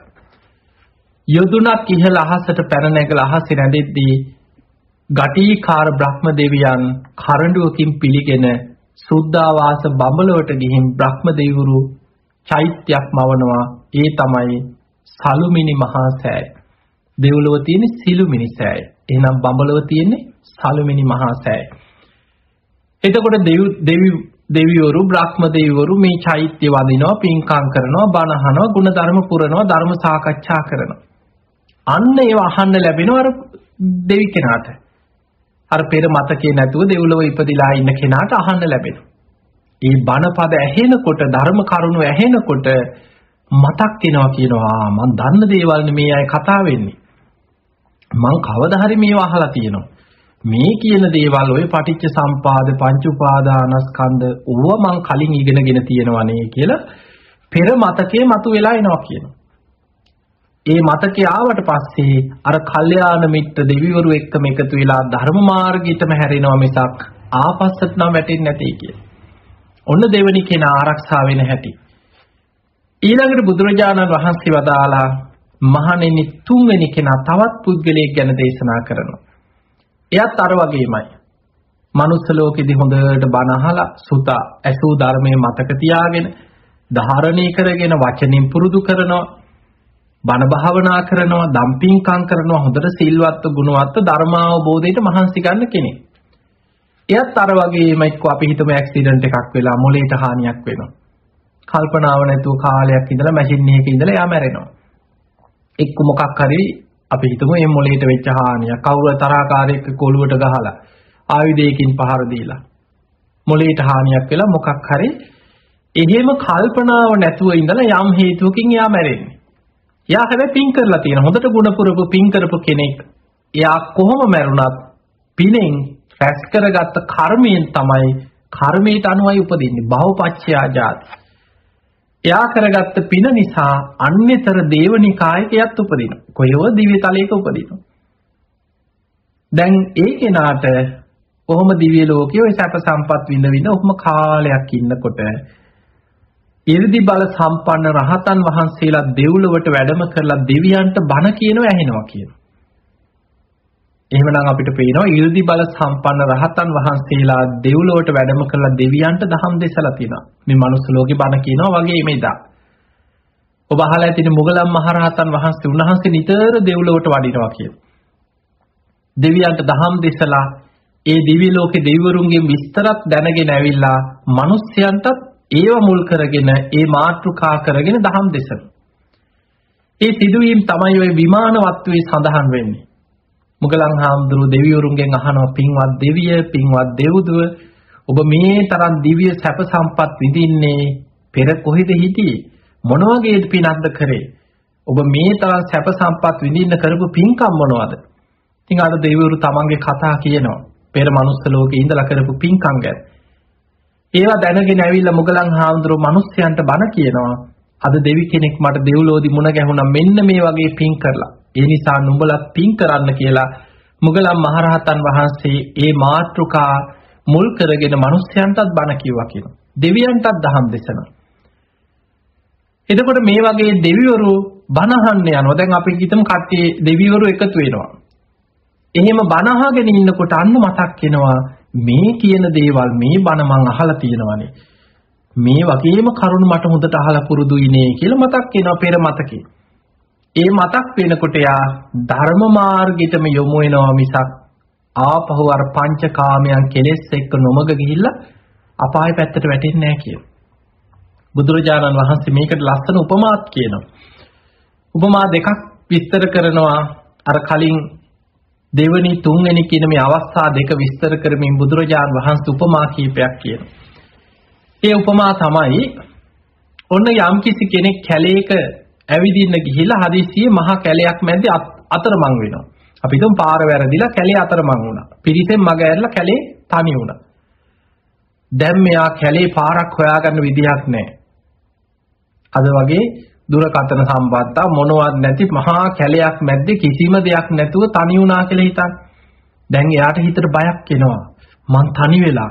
යොදුනක් ඉහළ අහසට පැන නැගලා අහසේ රැඳෙද්දී ගටිකාර බ්‍රහ්ම දෙවියන් කරඬුවකින් පිළිගෙන සුද්ධාවාස බඹලවට ගිහින් බ්‍රහ්ම දෙවිවරු චෛත්‍යයක් මවනවා. ඒ තමයි සලුමිණි මහා සෑය. දෙව්ලොව තියෙන සිළුමිණි සෑය. එහෙනම් බඹලව තියෙන්නේ සලුමිණි මහා සෑය. එතකොට දෙවි දෙවිවරු බ්‍රහ්ම දෙවිවරු මේ චෛත්‍ය වදිනවා, පින්කම් කරනවා, බණ අහනවා, ගුණධර්ම පුරනවා, ධර්ම සාකච්ඡා කරනවා. අන්න ඒව අහන්න ලැබෙනවා අර දෙවි කෙනාට. අර පෙර මතකේ නැතුව දෙව්ලොව ඉපදිලා ඉන්න කෙනාට අහන්න ලැබෙනවා. ඒ බණ පද ඇහෙනකොට, ධර්ම කරුණු ඇහෙනකොට මතක් වෙනවා කියනවා මං දන්න දේවල් නෙමේ අය කතා වෙන්නේ. මං කවදා හරි මේවා අහලා තියෙනවා. මේ කියන දේවල් ඔය පටිච්ච සම්පාද, පංච උපාදානස්කන්ධ ඕවා මං කලින් ඉගෙනගෙන තියෙනවනේ කියලා පෙර මතකේ මතුවලා එනවා කියනවා. ඒ මතකේ ආවට පස්සේ අර කල්යාණ මිත්‍ර දෙවිවරු එක්කම එකතු වෙලා ධර්ම මාර්ගයටම හැරෙනවා මිසක් ආපස්සට නම් වැටෙන්නේ නැtei කිය. ඔන්න දෙවෙනි කෙනා ආරක්ෂා වෙන හැටි. ඊළඟට බුදුරජාණන් වහන්සේ වදාලා මහණෙනි තුන්වෙනි කෙනා තවත් පුද්ගලයෙක් ගැන දේශනා කරනවා. එයත් අර වගේමයි. මනුස්ස ලෝකෙදි හොඳට බණ අහලා සුත ඇසූ ධර්මයේ මතක තියාගෙන ධාරණය කරගෙන වචනින් පුරුදු කරනවා. බණ භාවනා කරනවා, දම්පින්කම් කරනවා, හොඳට සිල්වත් ගුණවත් ධර්මාවබෝධයට මහන්සි ගන්න කෙනෙක්. එයත් අර වගේම එක්ක අපි හිතමු ඇක්සිඩන්ට් එකක් වෙලා මොළේට හානියක් වෙනවා. කල්පනාව නැතුව කාලයක් ඉඳලා මැෂින් එකක ඉඳලා යා මැරෙනවා. එක්ක මොකක් හරි අපි හිතමු මේ මොළේට වෙච්ච හානියක් කවුරු තරහකාරයෙක් කොළුවට ගහලා ආයුධයකින් පහර දීලා මොළේට හානියක් වෙලා මොකක් හරි එහෙම කල්පනාව නැතුව ඉඳලා යම් හේතුවකින් යා මැරෙන්නේ. එයා හැබැයි පින් කරලා තියෙන හොඳට ගුණ පුරපු පින් කරපු කෙනෙක්. එයා කොහොම මැරුණත් පිනෙන් රැස් කරගත්ත කර්මයෙන් තමයි කර්මයට අනුවයි උපදින්නේ. බහුපච්චයා ජාති. එයා කරගත්ත පින නිසා අන්‍යතර දේවනිකායක යත් උපදිනවා. කොහේව දිව්‍ය තලයක උපදිනවා. දැන් ඒ කෙනාට කොහොම දිව්‍ය ලෝකයේ ඔය සැප සම්පත් විඳ විඳ ඔහොම කාලයක් ඉන්නකොට ඉර්ධි බල සම්පන්න රහතන් වහන්සේලා දෙව්ලොවට වැඩම කරලා දෙවියන්ට බණ කියනවා ඇහෙනවා කියනවා. එහෙමනම් අපිට පේනවා 이르දි බල සම්පන්න රහතන් වහන්සේලා දෙව්ලොවට වැඩම කරලා දෙවියන්ට දහම් දෙසලා තිනවා. මේ මනුස්ස ලෝකේ බණ කියනවා වගේ මේදා. ඔබ අහලා ඇතිනේ මුගලන් මහරහතන් වහන්සේ උන්වහන්සේ නිතර දෙව්ලොවට වඩිනවා කියලා. දෙවියන්ට දහම් දෙසලා ඒ දිව්‍ය ලෝකේ දෙවිවරුන්ගෙන් විස්තරත් දැනගෙන ඇවිල්ලා මිනිස්යන්ටත් ඒව මුල් කරගෙන ඒ මාතෘකා කරගෙන දහම් දෙසන. ඒ සිදුවීම් තමයි ওই විමාන වත්වේ සඳහන් වෙන්නේ. මුගලන් හාමුදුරුවෝ දෙවිවරුන්ගෙන් අහනවා පින්වත් දෙවිය පින්වත් දෙව්දුව ඔබ මේ තරම් දිව්‍ය සැප සම්පත් විඳින්නේ පෙර කොහෙද හිටියේ මොන වගේ පිනක්ද කරේ ඔබ මේ තරම් සැප සම්පත් විඳින්න කරපු පින්කම් මොනවද? ඉතින් අර දෙවිවරු තමන්ගේ කතා කියනවා පෙර මනුස්ස ලෝකේ ඉඳලා කරපු පින්කම් ගැන. ඒවා දැනගෙන ඇවිල්ලා මුගලන් හාමුදුරුවෝ මිනිස්යන්ට බණ කියනවා අද දෙවි කෙනෙක් මට දෙව්ලෝදි මුණ ගැහුණා මෙන්න මේ වගේ පින් කරලා. ඒ නිසා නුඹලත් පින් කරන්න කියලා මුගලන් මහරහතන් වහන්සේ ඒ මාතෘකා මුල් කරගෙන මිනිස්යන්ටත් බණ කිව්වා කියනවා. දෙවියන්ටත් දහම් දෙසනවා. එතකොට මේ වගේ දෙවිවරු බණ අහන්න යනවා. දැන් අපි හිතමු කට්ටිය දෙවිවරු එකතු වෙනවා. එහෙම බණ අහගෙන ඉන්නකොට අන්න මතක් වෙනවා මේ කියන දේවල් මේ බණ මං අහලා තියෙනවානේ. මේ වගේම කරුණ මට හොඳට අහලා පුරුදුයිනේ කියලා මතක් වෙනවා පෙර මතකේ. ඒ මතක් වෙනකොට යා ධර්ම මාර්ගයටම යොමු වෙනවා මිසක් ආපහු අර පංචකාමයන් කෙලෙස් එක්ක නොමග ගිහිල්ලා අපාය පැත්තට වැටෙන්නේ නැහැ කියලා. බුදුරජාණන් වහන්සේ මේකට ලස්සන උපමාත් කියනවා. උපමා දෙකක් විස්තර කරනවා අර කලින් දෙවනි තුන්වෙනි කියන මේ අවස්ථා දෙක විස්තර කරමින් බුදුරජාණන් වහන්සේ උපමා කීපයක් කියනවා. ඒ උපමා තමයි ඔන්න යම්කිසි කෙනෙක් කැලේක ඇවිදින්න ගිහිලා හදිස්සියේ මහා කැලයක් මැද්දේ අතරමං වෙනවා. අපි හිතමු පාර වැරදිලා කැලේ අතරමං වුණා. පිරිසෙන් මග ඇරලා කැලේ තනි වුණා. දැන් මෙයා කැලේ පාරක් හොයාගන්න විදිහක් නැහැ. අද වගේ දුරකථන සම්බන්ධතා මොනවත් නැති මහා කැලයක් මැද්දේ කිසිම දෙයක් නැතුව තනි වුණා කියලා හිතන්න. දැන් එයාට හිතට බයක් එනවා. මං තනි වෙලා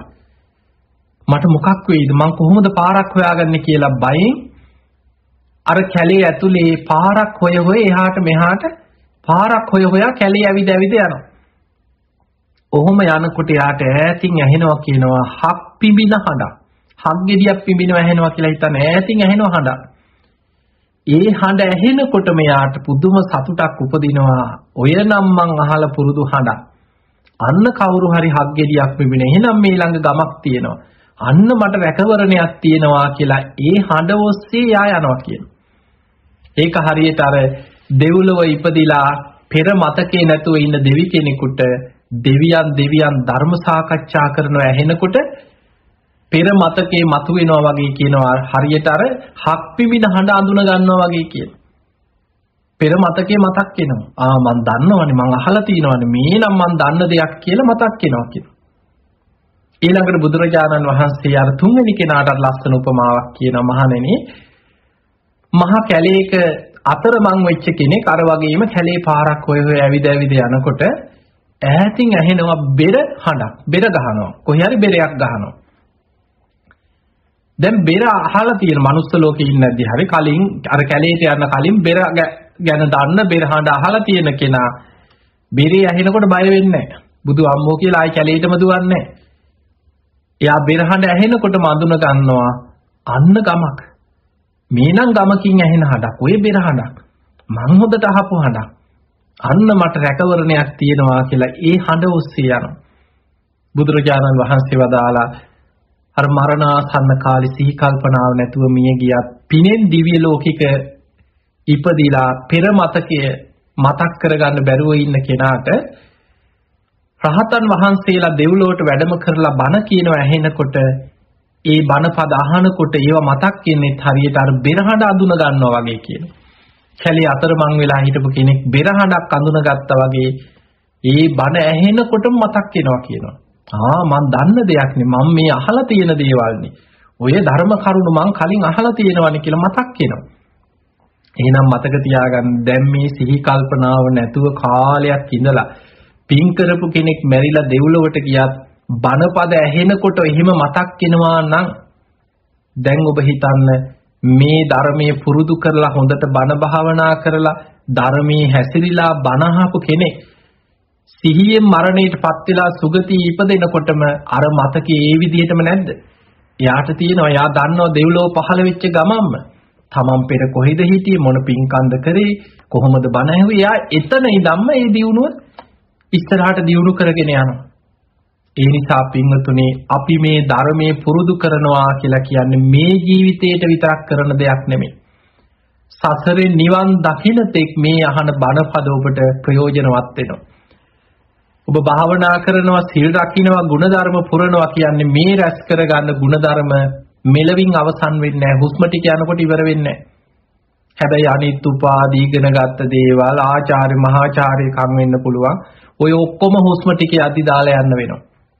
මට මොකක් වෙයිද මං කොහොමද පාරක් හොයාගන්නේ කියලා බයෙන් අර කැලේ ඇතුලේ පාරක් හොය හොය එහාට මෙහාට පාරක් හොය හොයා කැලේ ඇවිද ඇවිද යනවා. ඔහොම යනකොට යාට ඈතින් ඇහෙනවා කියනවා හක් පිඹින හඬක්. හක් ගෙඩියක් පිඹිනවා ඇහෙනවා කියලා හිතන ඈතින් ඇහෙනවා හඬක්. ඒ හඬ ඇහෙනකොට මෙයාට පුදුම සතුටක් උපදිනවා. ඔය නම් මං අහලා පුරුදු හඬක්. අන්න කවුරු හරි හක් ගෙඩියක් පිඹින. එහෙනම් මේ ළඟ ගමක් තියෙනවා. අන්න මට රැකවරණයක් තියෙනවා කියලා ඒ හඬ ඔස්සේ යා යනවා කියන. ඒක හරියට අර දෙව්ලොව ඉපදිලා පෙර මතකේ නැතුව ඉන්න දෙවි කෙනෙකුට දෙවියන් දෙවියන් ධර්ම සාකච්ඡා කරනවා ඇහෙනකොට පෙර මතකේ මතුවෙනවා වගේ කියනවා. හරියට අර හක් පිඹින හඬ අඳුන ගන්නවා වගේ කියන. පෙර මතකේ මතක් වෙනවා. ආ මං දන්නවනේ මං අහලා තියෙනවනේ මේ නම් මං දන්න දෙයක් කියලා මතක් වෙනවා කියන. ඊළඟට බුදුරජාණන් වහන්සේ අර තුන්වෙනි කෙනාට ලස්සන උපමාවක් කියනවා. මහණෙනි මහා කැලේක අතරමං වෙච්ච කෙනෙක් අර වගේම කැලේ පාරක් හොය හොය ඇවිද ඇවිද යනකොට ඈතින් ඇහෙනවා බෙර හඬක්. බෙර ගහනවා. කොහේ හරි බෙරයක් ගහනවා. දැන් බෙර අහලා තියෙන මනුස්ස ලෝකේ ඉන්නේ නැද්දි හරි කලින් අර කැලේට යන්න කලින් බෙර ගැන දන්න බෙර හඬ අහලා තියෙන කෙනා බෙරේ ඇහෙනකොට බය වෙන්නේ නැහැ. බුදු අම්මෝ කියලා ආයි කැලේටම දුවන්නේ නැහැ. එයා බෙර හඬ ඇහෙනකොටම අඳුන ගන්නවා අන්න ගමක්. මේනම් ගමකින් ඇහෙන හඬක්. ඔය බෙර හඬක්. මං හොදට අහපු හඬක්. අන්න මට රැකවරණයක් තියෙනවා කියලා ඒ හඬ ඔස්සේ යනවා. බුදුරජාණන් වහන්සේ වදාලා අර මරණාසන්න කාලේ සිහි කල්පනාව නැතුව මිය ගියත් පිනෙන් දිව්‍ය ලෝකික ඉපදිලා පෙර මතකය මතක් කරගන්න බැරුව ඉන්න කෙනාට රහතන් වහන්සේලා දෙව්ලොවට වැඩම කරලා බණ කියනවා ඇහෙනකොට ඒ බණ පද අහනකොට ඒවා මතක් වෙන්නේ හරියට අර බෙරහඬ අඳුන ගන්නවා වගේ කියන. කැලේ අතරමං වෙලා හිටපු කෙනෙක් බෙරහඬක් අඳුනගත්තා වගේ ඒ බණ ඇහෙනකොටම මතක් වෙනවා කියනවා. ආ මං දන්න දෙයක් නේ මම මේ අහලා තියෙන දේවල් නේ. ඔය ධර්ම කරුණු මං කලින් අහලා තියෙනවානේ කියලා මතක් වෙනවා. එහෙනම් මතක තියාගන්න දැන් මේ සිහි කල්පනාව නැතුව කාලයක් ඉඳලා පින් කරපු කෙනෙක් මැරිලා දෙව්ලොවට ගියත් බණපද ඇහෙනකොට එහෙම මතක් වෙනවා නම් දැන් ඔබ හිතන්න මේ ධර්මයේ පුරුදු කරලා හොඳට බණ භාවනා කරලා ධර්මයේ හැසිරීලා බණ අහපු කෙනෙක් සිහියෙන් මරණයටපත් වෙලා සුගතිය ඉපදෙනකොටම අර මතකේ ඒ විදිහටම නැද්ද? එයාට තියෙනවා, එයා දන්නවා දෙව්ලොව පහළ වෙච්ච ගමන්ම තමන් පෙර කොහෙද හිටියේ, මොන පින්කන්ද කරේ, කොහොමද බණ ඇහුවේ, එයා එතන ඉඳන්ම ඒ දියුණුව ඉස්සරහට දියුණු කරගෙන යනවා. ඒ නිසා පින්වතුනි, අපි මේ ධර්මයේ පුරුදු කරනවා කියලා කියන්නේ මේ ජීවිතේට විතරක් කරන දෙයක් නෙමෙයි. සසරේ නිවන් දකින්න තෙක් මේ අහන බණපද ඔබට ප්‍රයෝජනවත් වෙනවා. ඔබ භාවනා කරනවා, සීල් රකින්නවා, ගුණධර්ම පුරනවා කියන්නේ මේ රැස් කරගන්න ගුණධර්ම මෙලවින් අවසන් වෙන්නේ නැහැ. හුස්ම ටික යනකොට ඉවර වෙන්නේ නැහැ. හැබැයි අනිත් උපාදී ඉගෙන ගත්ත දේවල්, ආචාර්ය මහාචාර්ය කම් වෙන්න පුළුවන්. ඔය ඔක්කොම හුස්ම ටික යද්දි දාලා යන්න වෙනවා.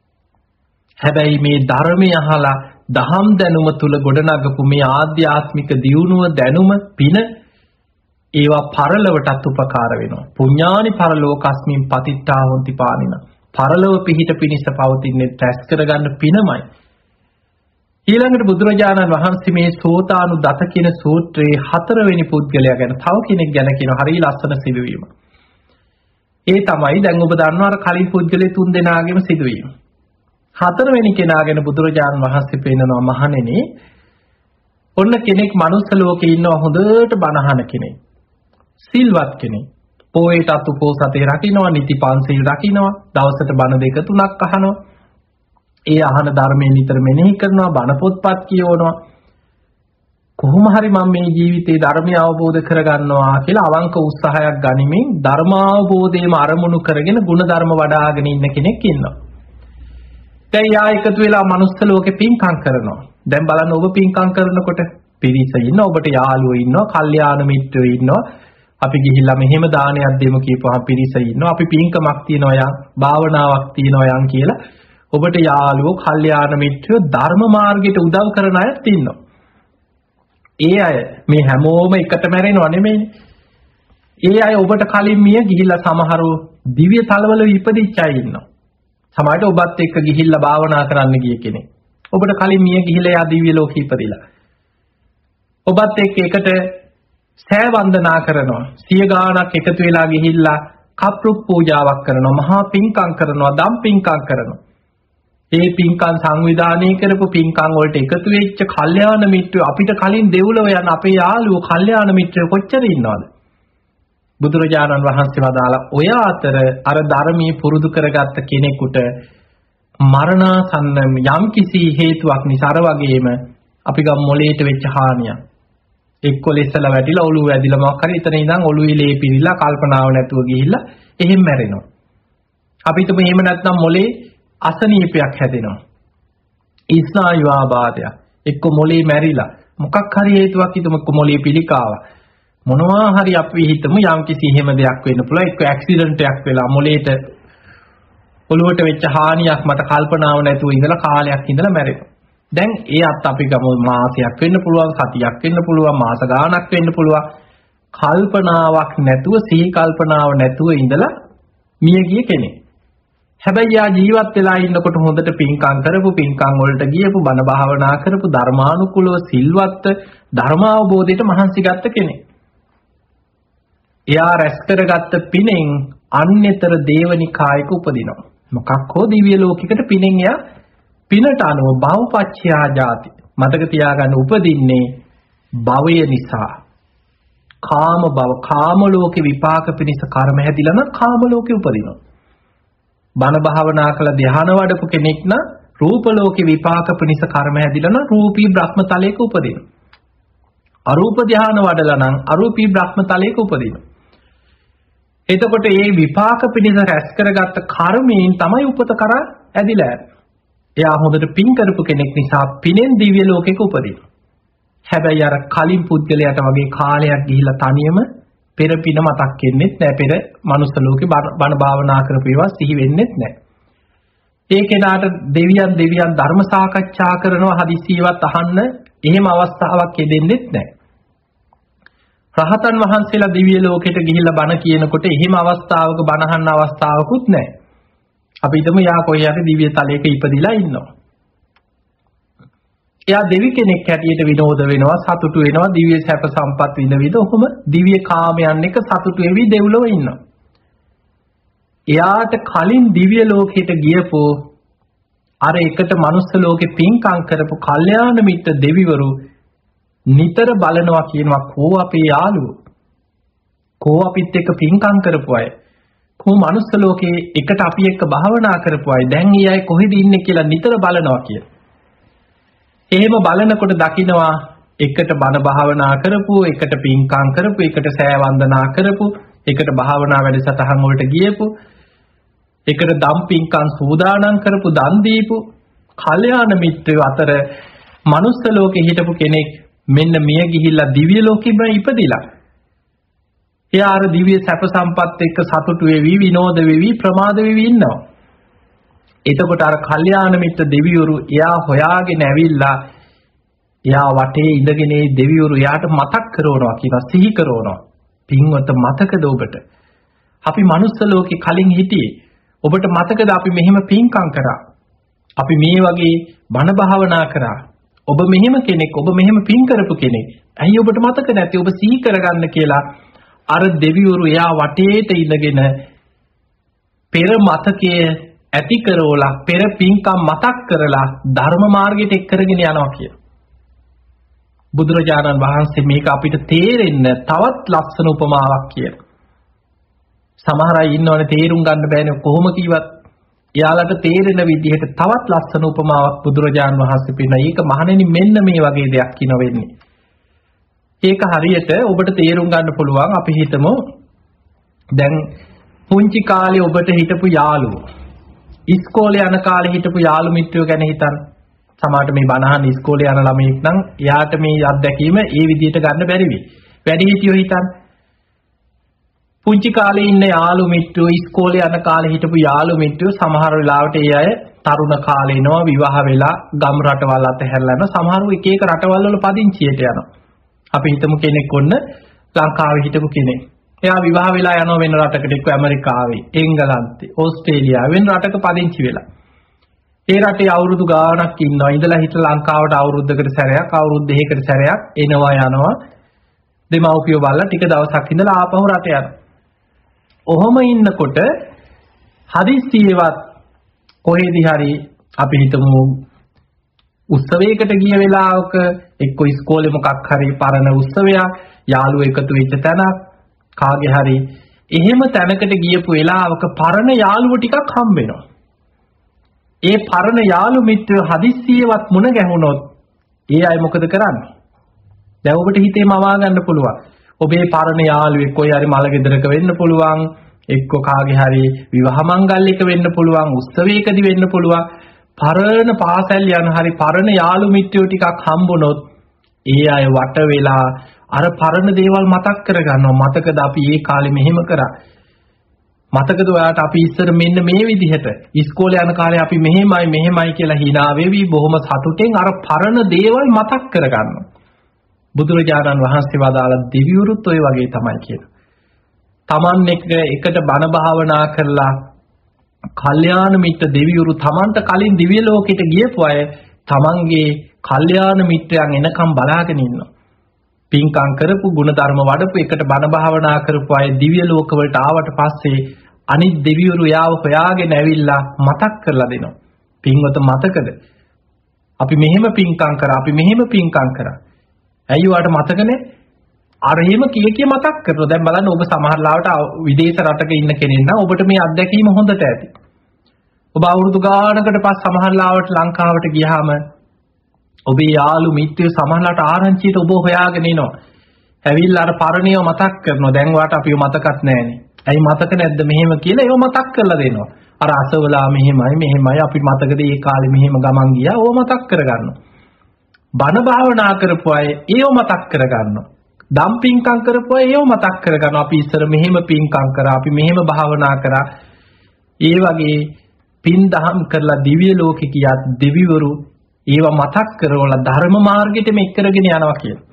හැබැයි මේ ධර්මය අහලා දහම් දැනුම තුල ගොඩනගපු මේ ආධ්‍යාත්මික දියුණුව, දැනුම, පින ඒවා පරලොවටත් උපකාර වෙනවා. පුඤ්ඤානි පරලෝකස්මින් පතිත්තා හොಂತಿ පානින. පරලොව පිහිට පිනිස පවතින්නේ රැස් කරගන්න පිනමයි. ඊළඟට බුදුරජාණන් වහන්සේ මේ සෝතානුදත කියන සූත්‍රයේ හතරවෙනි පුද්ගලයා ගැන තව කෙනෙක් ගැන කියන හරිය ලස්සන සිදුවීම. ඒ තමයි දැන් ඔබ දන්නවා අර කලින් පුද්ගලයේ තුන් දෙනාගේම සිදුවීම. හතරවෙනි කෙනා ගැන බුදුරජාණන් වහන්සේ පෙන්නනවා, මහණෙනි, ඔන්න කෙනෙක් මනුස්ස ලෝකේ ඉන්නවා, හොඳට බණ අහන කෙනෙක්. සිල්වත් කෙනෙක්. පොයේටත් උපෝසතේ රකින්නවා, නිති පන්සිල් රකින්නවා, දවසට බණ දෙක තුනක් අහනවා. ඒ අහන ධර්මයේ නිතර මෙනෙහි කරනවා, බණ පොත්පත් කියවනවා. කොහොම හරි මම මේ ජීවිතේ ධර්මය අවබෝධ කරගන්නවා කියලා අවංක උත්සාහයක් ගනිමින් ධර්මාවබෝධයම අරමුණු කරගෙන ගුණ ධර්ම වඩ아가ගෙන ඉන්න කෙනෙක් ඉන්නවා. දැන් යා එකතු වෙලා මනුස්ස ලෝකේ පින්කම් කරනවා. දැන් බලන්න ඔබ පින්කම් කරනකොට පිරිස ඉන්නවා, ඔබට යාළුවෝ ඉන්නවා, කල්යාණ මිත්‍රයෝ ඉන්නවා. අපි ගිහිල්ලා මෙහෙම දානයක් දෙමු කියපුවාම පිරිස ඉන්නවා. අපි පින්කමක් තියනවා යන්, භාවනාවක් තියනවා යන් කියලා ඔබට යාළුවෝ, කල්යාණ මිත්‍රයෝ, ධර්ම මාර්ගයට උදව් කරන අයත් ඉන්නවා. ඒ අය මේ හැමෝම එකට මැරෙනව නෙමෙයිනේ. ඒ අය ඔබට කලින් මිය ගිහිල්ලා සමහරව දිව්‍ය තලවල ඉපදිච්ච අය ඉන්නවා. සමහරට ඔබත් එක්ක ගිහිල්ලා භාවනා කරන්න ගිය කෙනෙක්. ඔබට කලින් මිය ගිහිල්ලා යා දිව්‍ය ලෝකෙ ඉපදිලා. ඔබත් එක්ක එකට සෑ වන්දනා කරනවා. සිය ගාණක් එකතු වෙලා ගිහිල්ලා කප්රුක් පූජාවක් කරනවා, මහා පින්කම් කරනවා, දම් පින්කම් කරනවා. ඒ පින්කම් සංවිධානය කරපු පින්කම් වලට එකතු වෙච්ච කල්යාණ මිත්‍රයෝ, අපිට කලින් දෙව්ලොව යන අපේ යාළුවෝ කල්යාණ මිත්‍රයෝ කොච්චර ඉන්නවද? බුදුරජාණන් වහන්සේ වදාලා ඔය අතර අර ධර්මයේ පුරුදු කරගත්ත කෙනෙකුට මරණාසන්න යම් කිසි හේතුවක් නිසා අර වගේම අපි ගම් මොලේට වෙච්ච හානියක්, එක්ක ලෙස්සලා වැටිලා ඔළුව වැදිලා මොකක් හරි එතන ඉඳන් ඔළුවේ ලේ පිරිලා කල්පනාව නැතුව ගිහිල්ලා එහෙම මැරෙනවා. අපි හිතමු එහෙම නැත්නම් මොලේ අසනීපයක් හැදෙනවා, ස්නායු ආබාධයක්, එක්ක මොලේ මැරිලා මොකක් හරි හේතුවක් හිතමු, එක්ක මොලේ පිළිකාව, මොනවා හරි අපි හිතමු යම් කිසි එහෙම දෙයක් වෙන්න පුළුවන්. එක්ක ඇක්සිඩන්ට් එකක් වෙලා මොලේට ඔළුවට වෙච්ච හානියක් මට කල්පනාව නැතුව ඉඳලා කාලයක් ඉඳලා මැරෙනවා. දැන් ඒ අත් අපි ගමු මාසයක් වෙන්න පුළුවන්, සතියක් වෙන්න පුළුවන්, මාස ගාණක් වෙන්න පුළුවන්. කල්පනාවක් නැතුව, සිහි කල්පනාව නැතුව ඉඳලා මිය ගිය කෙනෙක්. හැබැයි යා ජීවත් වෙලා ඉන්නකොට හොඳට පින්කම් කරපු, පින්කම් වලට ගියපු, බණ භාවනා කරපු, ධර්මානුකූලව සිල්වත්, ධර්මාවබෝධයට මහන්සි ගත්ත කෙනෙක්. එයා රැස් කරගත්ත පිනෙන් අන්‍යතර දේවනිකායක උපදිනවා. මොකක් හෝ දිව්‍ය ලෝකයකට පිනෙන් එයා පිනට අනුව භවපච්චයා ජාති. මතක තියාගන්න, උපදින්නේ භවය නිසා. කාම භව, කාම ලෝකේ විපාක පිණිස කර්ම හැදිලා නම් කාම ලෝකේ උපදිනවා. බණ භාවනා කළ ධ්‍යාන වඩපු කෙනෙක් නම් රූප ලෝකේ විපාක පිණිස කර්ම හැදිලා නම් රූපී බ්‍රහ්මතලයක උපදිනවා. අරූප ධ්‍යාන වඩලා නම් අරූපී බ්‍රහ්මතලයක උපදිනවා. එතකොට මේ විපාක පිණිස රැස් කරගත්ත කර්මයෙන් තමයි උපත කරා ඇදිලා යන්නේ. එයා හොඳට පින් කරපු කෙනෙක් නිසා පිනෙන් දිව්‍ය ලෝකෙක උපදිනවා. හැබැයි අර කලින් පුද්ගලයාට වගේ කාලයක් ගිහිලා තනියම පෙර පින මතක් වෙන්නේ නැහැ. පෙර මනුස්ස ලෝකේ බණ භාවනා කරපු ඒවා සිහි වෙන්නේ නැහැ. ඒ කෙනාට දෙවියන් දෙවියන් ධර්ම සාකච්ඡා කරනවා හදිසියවත් අහන්න එහෙම අවස්ථාවක් ලැබෙන්නේ නැහැ. රහතන් වහන්සේලා දිව්‍ය ලෝකෙට ගිහිල්ලා බණ කියනකොට එහෙම අවස්ථාවක බණ අහන්න අවස්ථාවකුත් නැහැ. අපි හිතමු යා කොහේ හරි දිව්‍ය තලයක ඉපදිලා ඉන්නවා. එයා දෙවි කෙනෙක් හැටියට විනෝද වෙනවා, සතුටු වෙනවා, දිව්‍ය සැප සම්පත් විඳ විඳ ඔහොම දිව්‍ය කාමයන් එක සතුටු වෙවි දෙව්ලොව ඉන්නවා. ඊට පස්සේ යා දිව්‍ය ලෝකෙට ගිහිල්ලා බණ කියනකොට එහෙම අවස්ථාවක් නැහැ. අපි හිතමු යා කොහේ හරි දිව්‍ය තලයක ඉපදිලා ඉන්නවා. එයා දෙවි කෙනෙක් හැටියට විනෝද වෙනවා, සතුටු වෙනවා, දිව්‍ය සැප සම්පත් විඳ විඳ ඔහොම දිව්‍ය කාමයන් එක සතුටු වෙවි දෙව්ලොව ඉන්නවා. එයාට කලින් දිව්‍ය ලෝකයට ගියපු අර එකට මනුස්ස ලෝකේ පින්කම් කරපු කල්යාණ මිත්‍ර දෙවිවරු නිතර බලනවා කියනවා කෝ අපේ යාළුවෝ කෝ අපිත් එක්ක පින්කම් කරපු අය කෝ මනුස්ස ලෝකේ එකට අපි එක්ක භාවනා කරපු අය දැන් ඊ අය කොහෙද ඉන්නේ කියලා නිතර බලනවා කියන. එහෙම බලනකොට දකින්නවා එකට බණ භාවනා කරපු එකට පින්කම් කරපු එකට සෑ වන්දනා කරපු එකට භාවනා වැඩසටහන් වලට ගියපු එකට දම් පින්කම් සූදානම් කරපු දන් දීපු කල්යාණ මිත්‍රයෝ අතර මනුස්ස ලෝකේ හිටපු කෙනෙක් මෙන්න මිය ගිහිල්ලා දිව්‍ය ලෝකෙම ඉපදිලා එයා අර දිව්‍ය සැප සම්පත් එක්ක සතුටු වෙවි විනෝද වෙවි ප්‍රමාද වෙවි ඉන්නවා. එතකොට අර කල්යාණ මිත්‍ර දෙවිවරු එයා හොයාගෙන ඇවිල්ලා එයා වටේ ඉඳගෙන ඒ දෙවිවරු එයාට මතක් කරවනවා කියනවා සිහි කරවනවා. පින්වත මතකද ඔබට? අපි මනුස්ස ලෝකේ කලින් හිටියේ. ඔබට මතකද අපි මෙහෙම පින්කම් කරා? අපි මේ වගේ බණ භාවනා කරා. ඔබ මෙහෙම කෙනෙක්, ඔබ මෙහෙම පින් කරපු කෙනෙක්. ඇයි ඔබට මතක නැති? ඔබ සිහි කරගන්න කියලා අර දෙවිවරු එයා වටේට ඉඳගෙන පෙර මතකයේ ඇති කරවලා පෙර පින්කම් මතක් කරලා ධර්ම මාර්ගයට එක් කරගෙන යනවා කියන. බුදුරජාණන් වහන්සේ මේක අපිට තේරෙන්න තවත් ලස්සන උපමාවක් කියන. සමහර අය ඉන්නවනේ තේරුම් ගන්න බෑනේ කොහොම කිව්වත් එයාලට තේරෙන විදිහට තවත් ලස්සන උපමාවක් බුදුරජාණන් වහන්සේ පින්න. ඒක මහණෙනි මෙන්න මේ වගේ දෙයක් කියන වෙන්නේ. ඒක හරියට ඔබට තේරුම් ගන්න පුළුවන් අපි හිතමු දැන් පුංචි කාලේ ඔබට හිටපු යාළුවෝ ඉස්කෝලේ යන කාලේ හිටපු යාළු මිත්‍රයෝ ගැන හිතන්න. සමහරට මේ බණහන් ඉස්කෝලේ යන ළමයෙක් නම් එයාට මේ අත්දැකීම ඒ විදිහට ගන්න බැරි වෙයි. වැඩි හිටියෝ හිතන්න. පුංචි කාලේ ඉන්න යාළු මිත්‍රයෝ ඉස්කෝලේ යන කාලේ හිටපු යාළු මිත්‍රයෝ සමහර වෙලාවට ඒ අය තරුණ කාලේ එනවා විවාහ වෙලා ගම් රටවල් අතහැරලා යනවා. සමහරව එක එක රටවල් වල පදිංචියට යනවා. අපි හිතමු කෙනෙක් ඔන්න ලංකාවේ හිටපු කෙනෙක්. එයා විවාහ වෙලා යනවා වෙන රටකට එක්ක ඇමරිකාවේ, එංගලන්තේ, ඕස්ට්‍රේලියාවේ වෙන රටක පදිංචි වෙලා. ඒ රටේ අවුරුදු ගාණක් ඉන්නවා. ඉඳලා හිට ලංකාවට අවුරුද්දකට සැරයක්, අවුරුදු දෙකකට සැරයක් එනවා යනවා. දෙමව්පියෝ බලලා ටික දවසක් ඉඳලා ආපහු රට යනවා. ඔහොම ඉන්නකොට හදිස්සියවත් කොහෙදි හරි අපි හිතමු උත්සවයකට ගිය වෙලාවක එක්ක ඉස්කෝලේ මොකක් හරි පරණ උත්සවයක් යාළුවෝ එකතු වෙච්ච තැනක් කාගේ හරි එහෙම තැනකට ගියපු වෙලාවක පරණ යාළුවෝ ටිකක් හම්බ වෙනවා. ඒ පරණ යාළු මිත්‍රයෝ හදිස්සියවත් මුණ ගැහුනොත් ඒ අය මොකද කරන්නේ? දැන් ඔබට හිතේ මවා ගන්න පුළුවන්. ඔබේ පරණ යාළුවෙක් කොයි හරි මල ගෙදරක වෙන්න පුළුවන්, එක්ක කාගේ හරි විවාහ මංගල්‍යයක වෙන්න පුළුවන්, උත්සවයකදී වෙන්න පුළුවන්. පරණ පාසල් යන හරි පරණ යාළු මිත්‍රයෝ ටිකක් හම්බුනොත් ඒ අය වට වෙලා අර පරණ දේවල් මතක් කරගන්නවා. මතකද අපි ඒ කාලේ මෙහෙම කරා? මතකද ඔයාට අපි ඉස්සර මෙන්න මේ විදිහට ඉස්කෝලේ යන කාලේ අපි මෙහෙමයි මෙහෙමයි කියලා hina වෙවි බොහොම සතුටෙන් අර පරණ දේවල් මතක් කරගන්නවා. බුදුරජාණන් වහන්සේ වදාළ දෙවිවරුත් ඔය වගේ තමයි කියන. Taman එක එකට බණ භාවනා කරලා කල්යාණ මිත්‍ර දෙවිවරු Tamanට කලින් දිව්‍ය ලෝකෙට ගියපු අය Tamanගේ කල්යාණ මිත්‍රයන් එනකම් බලාගෙන ඉන්නවා. පින්කම් කරපු ගුණ ධර්ම වඩපු එකට බණ භාවනා කරපු අය දිව්‍ය ලෝක වලට ආවට පස්සේ අනිත් දෙවිවරු යාව හොයාගෙන ඇවිල්ලා මතක් කරලා දෙනවා. පින්වත මතකද? අපි මෙහෙම පින්කම් කරා, අපි මෙහෙම පින්කම් කරා. ඇයි ඔයාට මතකනේ? අර එහෙම කිය කිය මතක් කරනවා. දැන් බලන්න ඔබ සමහර ලාවට විදේශ රටක ඉන්න කෙනෙක් නම් ඔබට මේ අත්දැකීම හොඳට ඇති. ඔබ අවුරුදු ගානකට පස්සේ සමහර ලාවට ලංකාවට ගියාම ඔබේ යාළු මිත්‍රයෝ සමහර ලාට ආරංචියට ඔබ හොයාගෙන එනවා. ඇවිල්ලා අර පරණියව මතක් කරනවා. දැන් ඔයාට අපිව මතකත් නැහැනේ. ඇයි මතක නැද්ද මෙහෙම කියලා ඒව මතක් කරලා දෙනවා. අර අසවලා මෙහෙමයි මෙහෙමයි අපි මතකද මේ කාලේ මෙහෙම ගමන් ගියා. ඕව මතක් කරගන්නවා. බණ භාවනා කරපු අය ඒව මතක් කරගන්නවා. දම් පින්කම් කරපු අය ඒව මතක් කරගන්නවා. අපි ඉස්සර මෙහෙම පින්කම් කරා, අපි මෙහෙම භාවනා කරා. ඒ වගේ පින් දහම් කරලා දිව්‍ය ලෝකෙ කියක් දෙවිවරු ඒව මතක් කරවලා ධර්ම මාර්ගෙට මෙක් කරගෙන යනවා කියලා.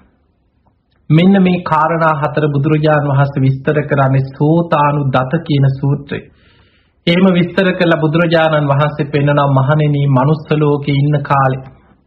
මෙන්න මේ කාරණා හතර බුදුරජාණන් වහන්සේ විස්තර කරන්නේ සෝතානුදත කියන සූත්‍රය. එහෙම විස්තර කළා බුදුරජාණන් වහන්සේ පෙන්වනවා මහණෙනි මනුස්ස ලෝකේ ඉන්න කාලේ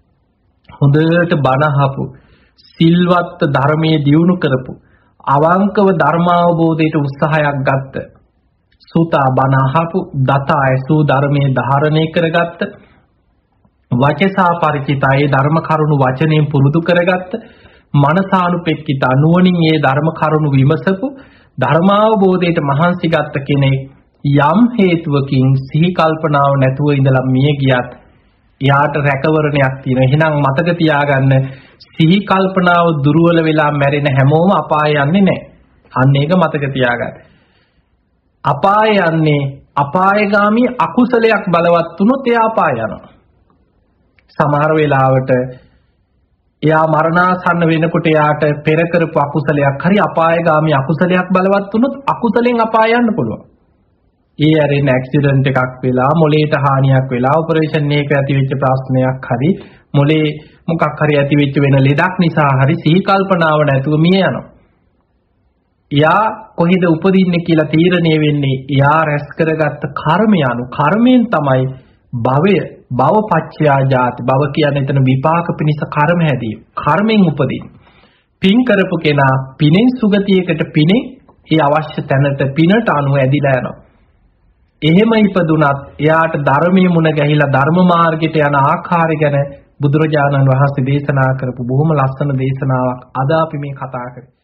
හොඳට බණ අහපු සිල්වත් ධර්මයේ දියුණු කරපු අවංකව ධර්මාවබෝධයට උත්සාහයක් ගත්ත සූතා බණ අහපු, දත ඇසූ ධර්මයේ ධාරණය කරගත්ත, වචසා පරිචිතා ඒ ධර්ම කරුණු වචනයෙන් පුරුදු කරගත්ත, මනසානුපෙක්කිත නුවණින් ඒ ධර්ම කරුණු විමසපු, ධර්මාවබෝධයට මහන්සි ගත්ත කෙනෙක් යම් හේතුවකින් සිහි කල්පනාව නැතුව ඉඳලා මිය ගියත් එයාට රැකවරණයක් තියෙනවා. එහෙනම් මතක තියාගන්න, සිහි කල්පනාව දුර්වල වෙලා මැරෙන හැමෝම අපාය යන්නේ නැහැ. අන්න ඒක මතක තියාගන්න. අපාය යන්නේ අපායගාමී අකුසලයක් බලවත් වුණොත් එයා අපාය යනවා. සමහර වෙලාවට එයා මරණාසන්න වෙනකොට එයාට පෙර කරපු අකුසලයක් හරි අපායගාමී අකුසලයක් බලවත් වුණොත් අකුසලෙන් අපාය යන්න පුළුවන්. ඒ ඇරෙන ඇක්සිඩන්ට් එකක් වෙලා මොළේට හානියක් වෙලා ඔපරේෂන් එකක ඇති වෙච්ච ප්‍රශ්නයක් හරි මොළේ මොකක් හරි ඇති වෙච්ච වෙන ලෙඩක් නිසා හරි සිහි කල්පනාව නැතුව මිය යනවා. එයා කොහෙද උපදින්නේ කියලා තීරණය වෙන්නේ එයා රැස් කරගත්ත කර්මය අනුව. කර්මයෙන් තමයි භවය, භවපච්චයා ජාති. භව කියන්නේ එතන විපාක පිණිස කර්ම හැදීම. කර්මෙන් උපදින. පින් කරපු කෙනා පිනෙන් සුගතියකට පිනේ ඒ අවශ්‍ය තැනට පිනට අනුව ඇදිලා යනවා. එහෙම ඉපදුනත් එයාට ධර්මයේ මුණ ගැහිලා ධර්ම මාර්ගයට යන ආකාරය ගැන බුදුරජාණන් වහන්සේ දේශනා කරපු බොහොම ලස්සන දේශනාවක් අද අපි මේ කතා කරේ.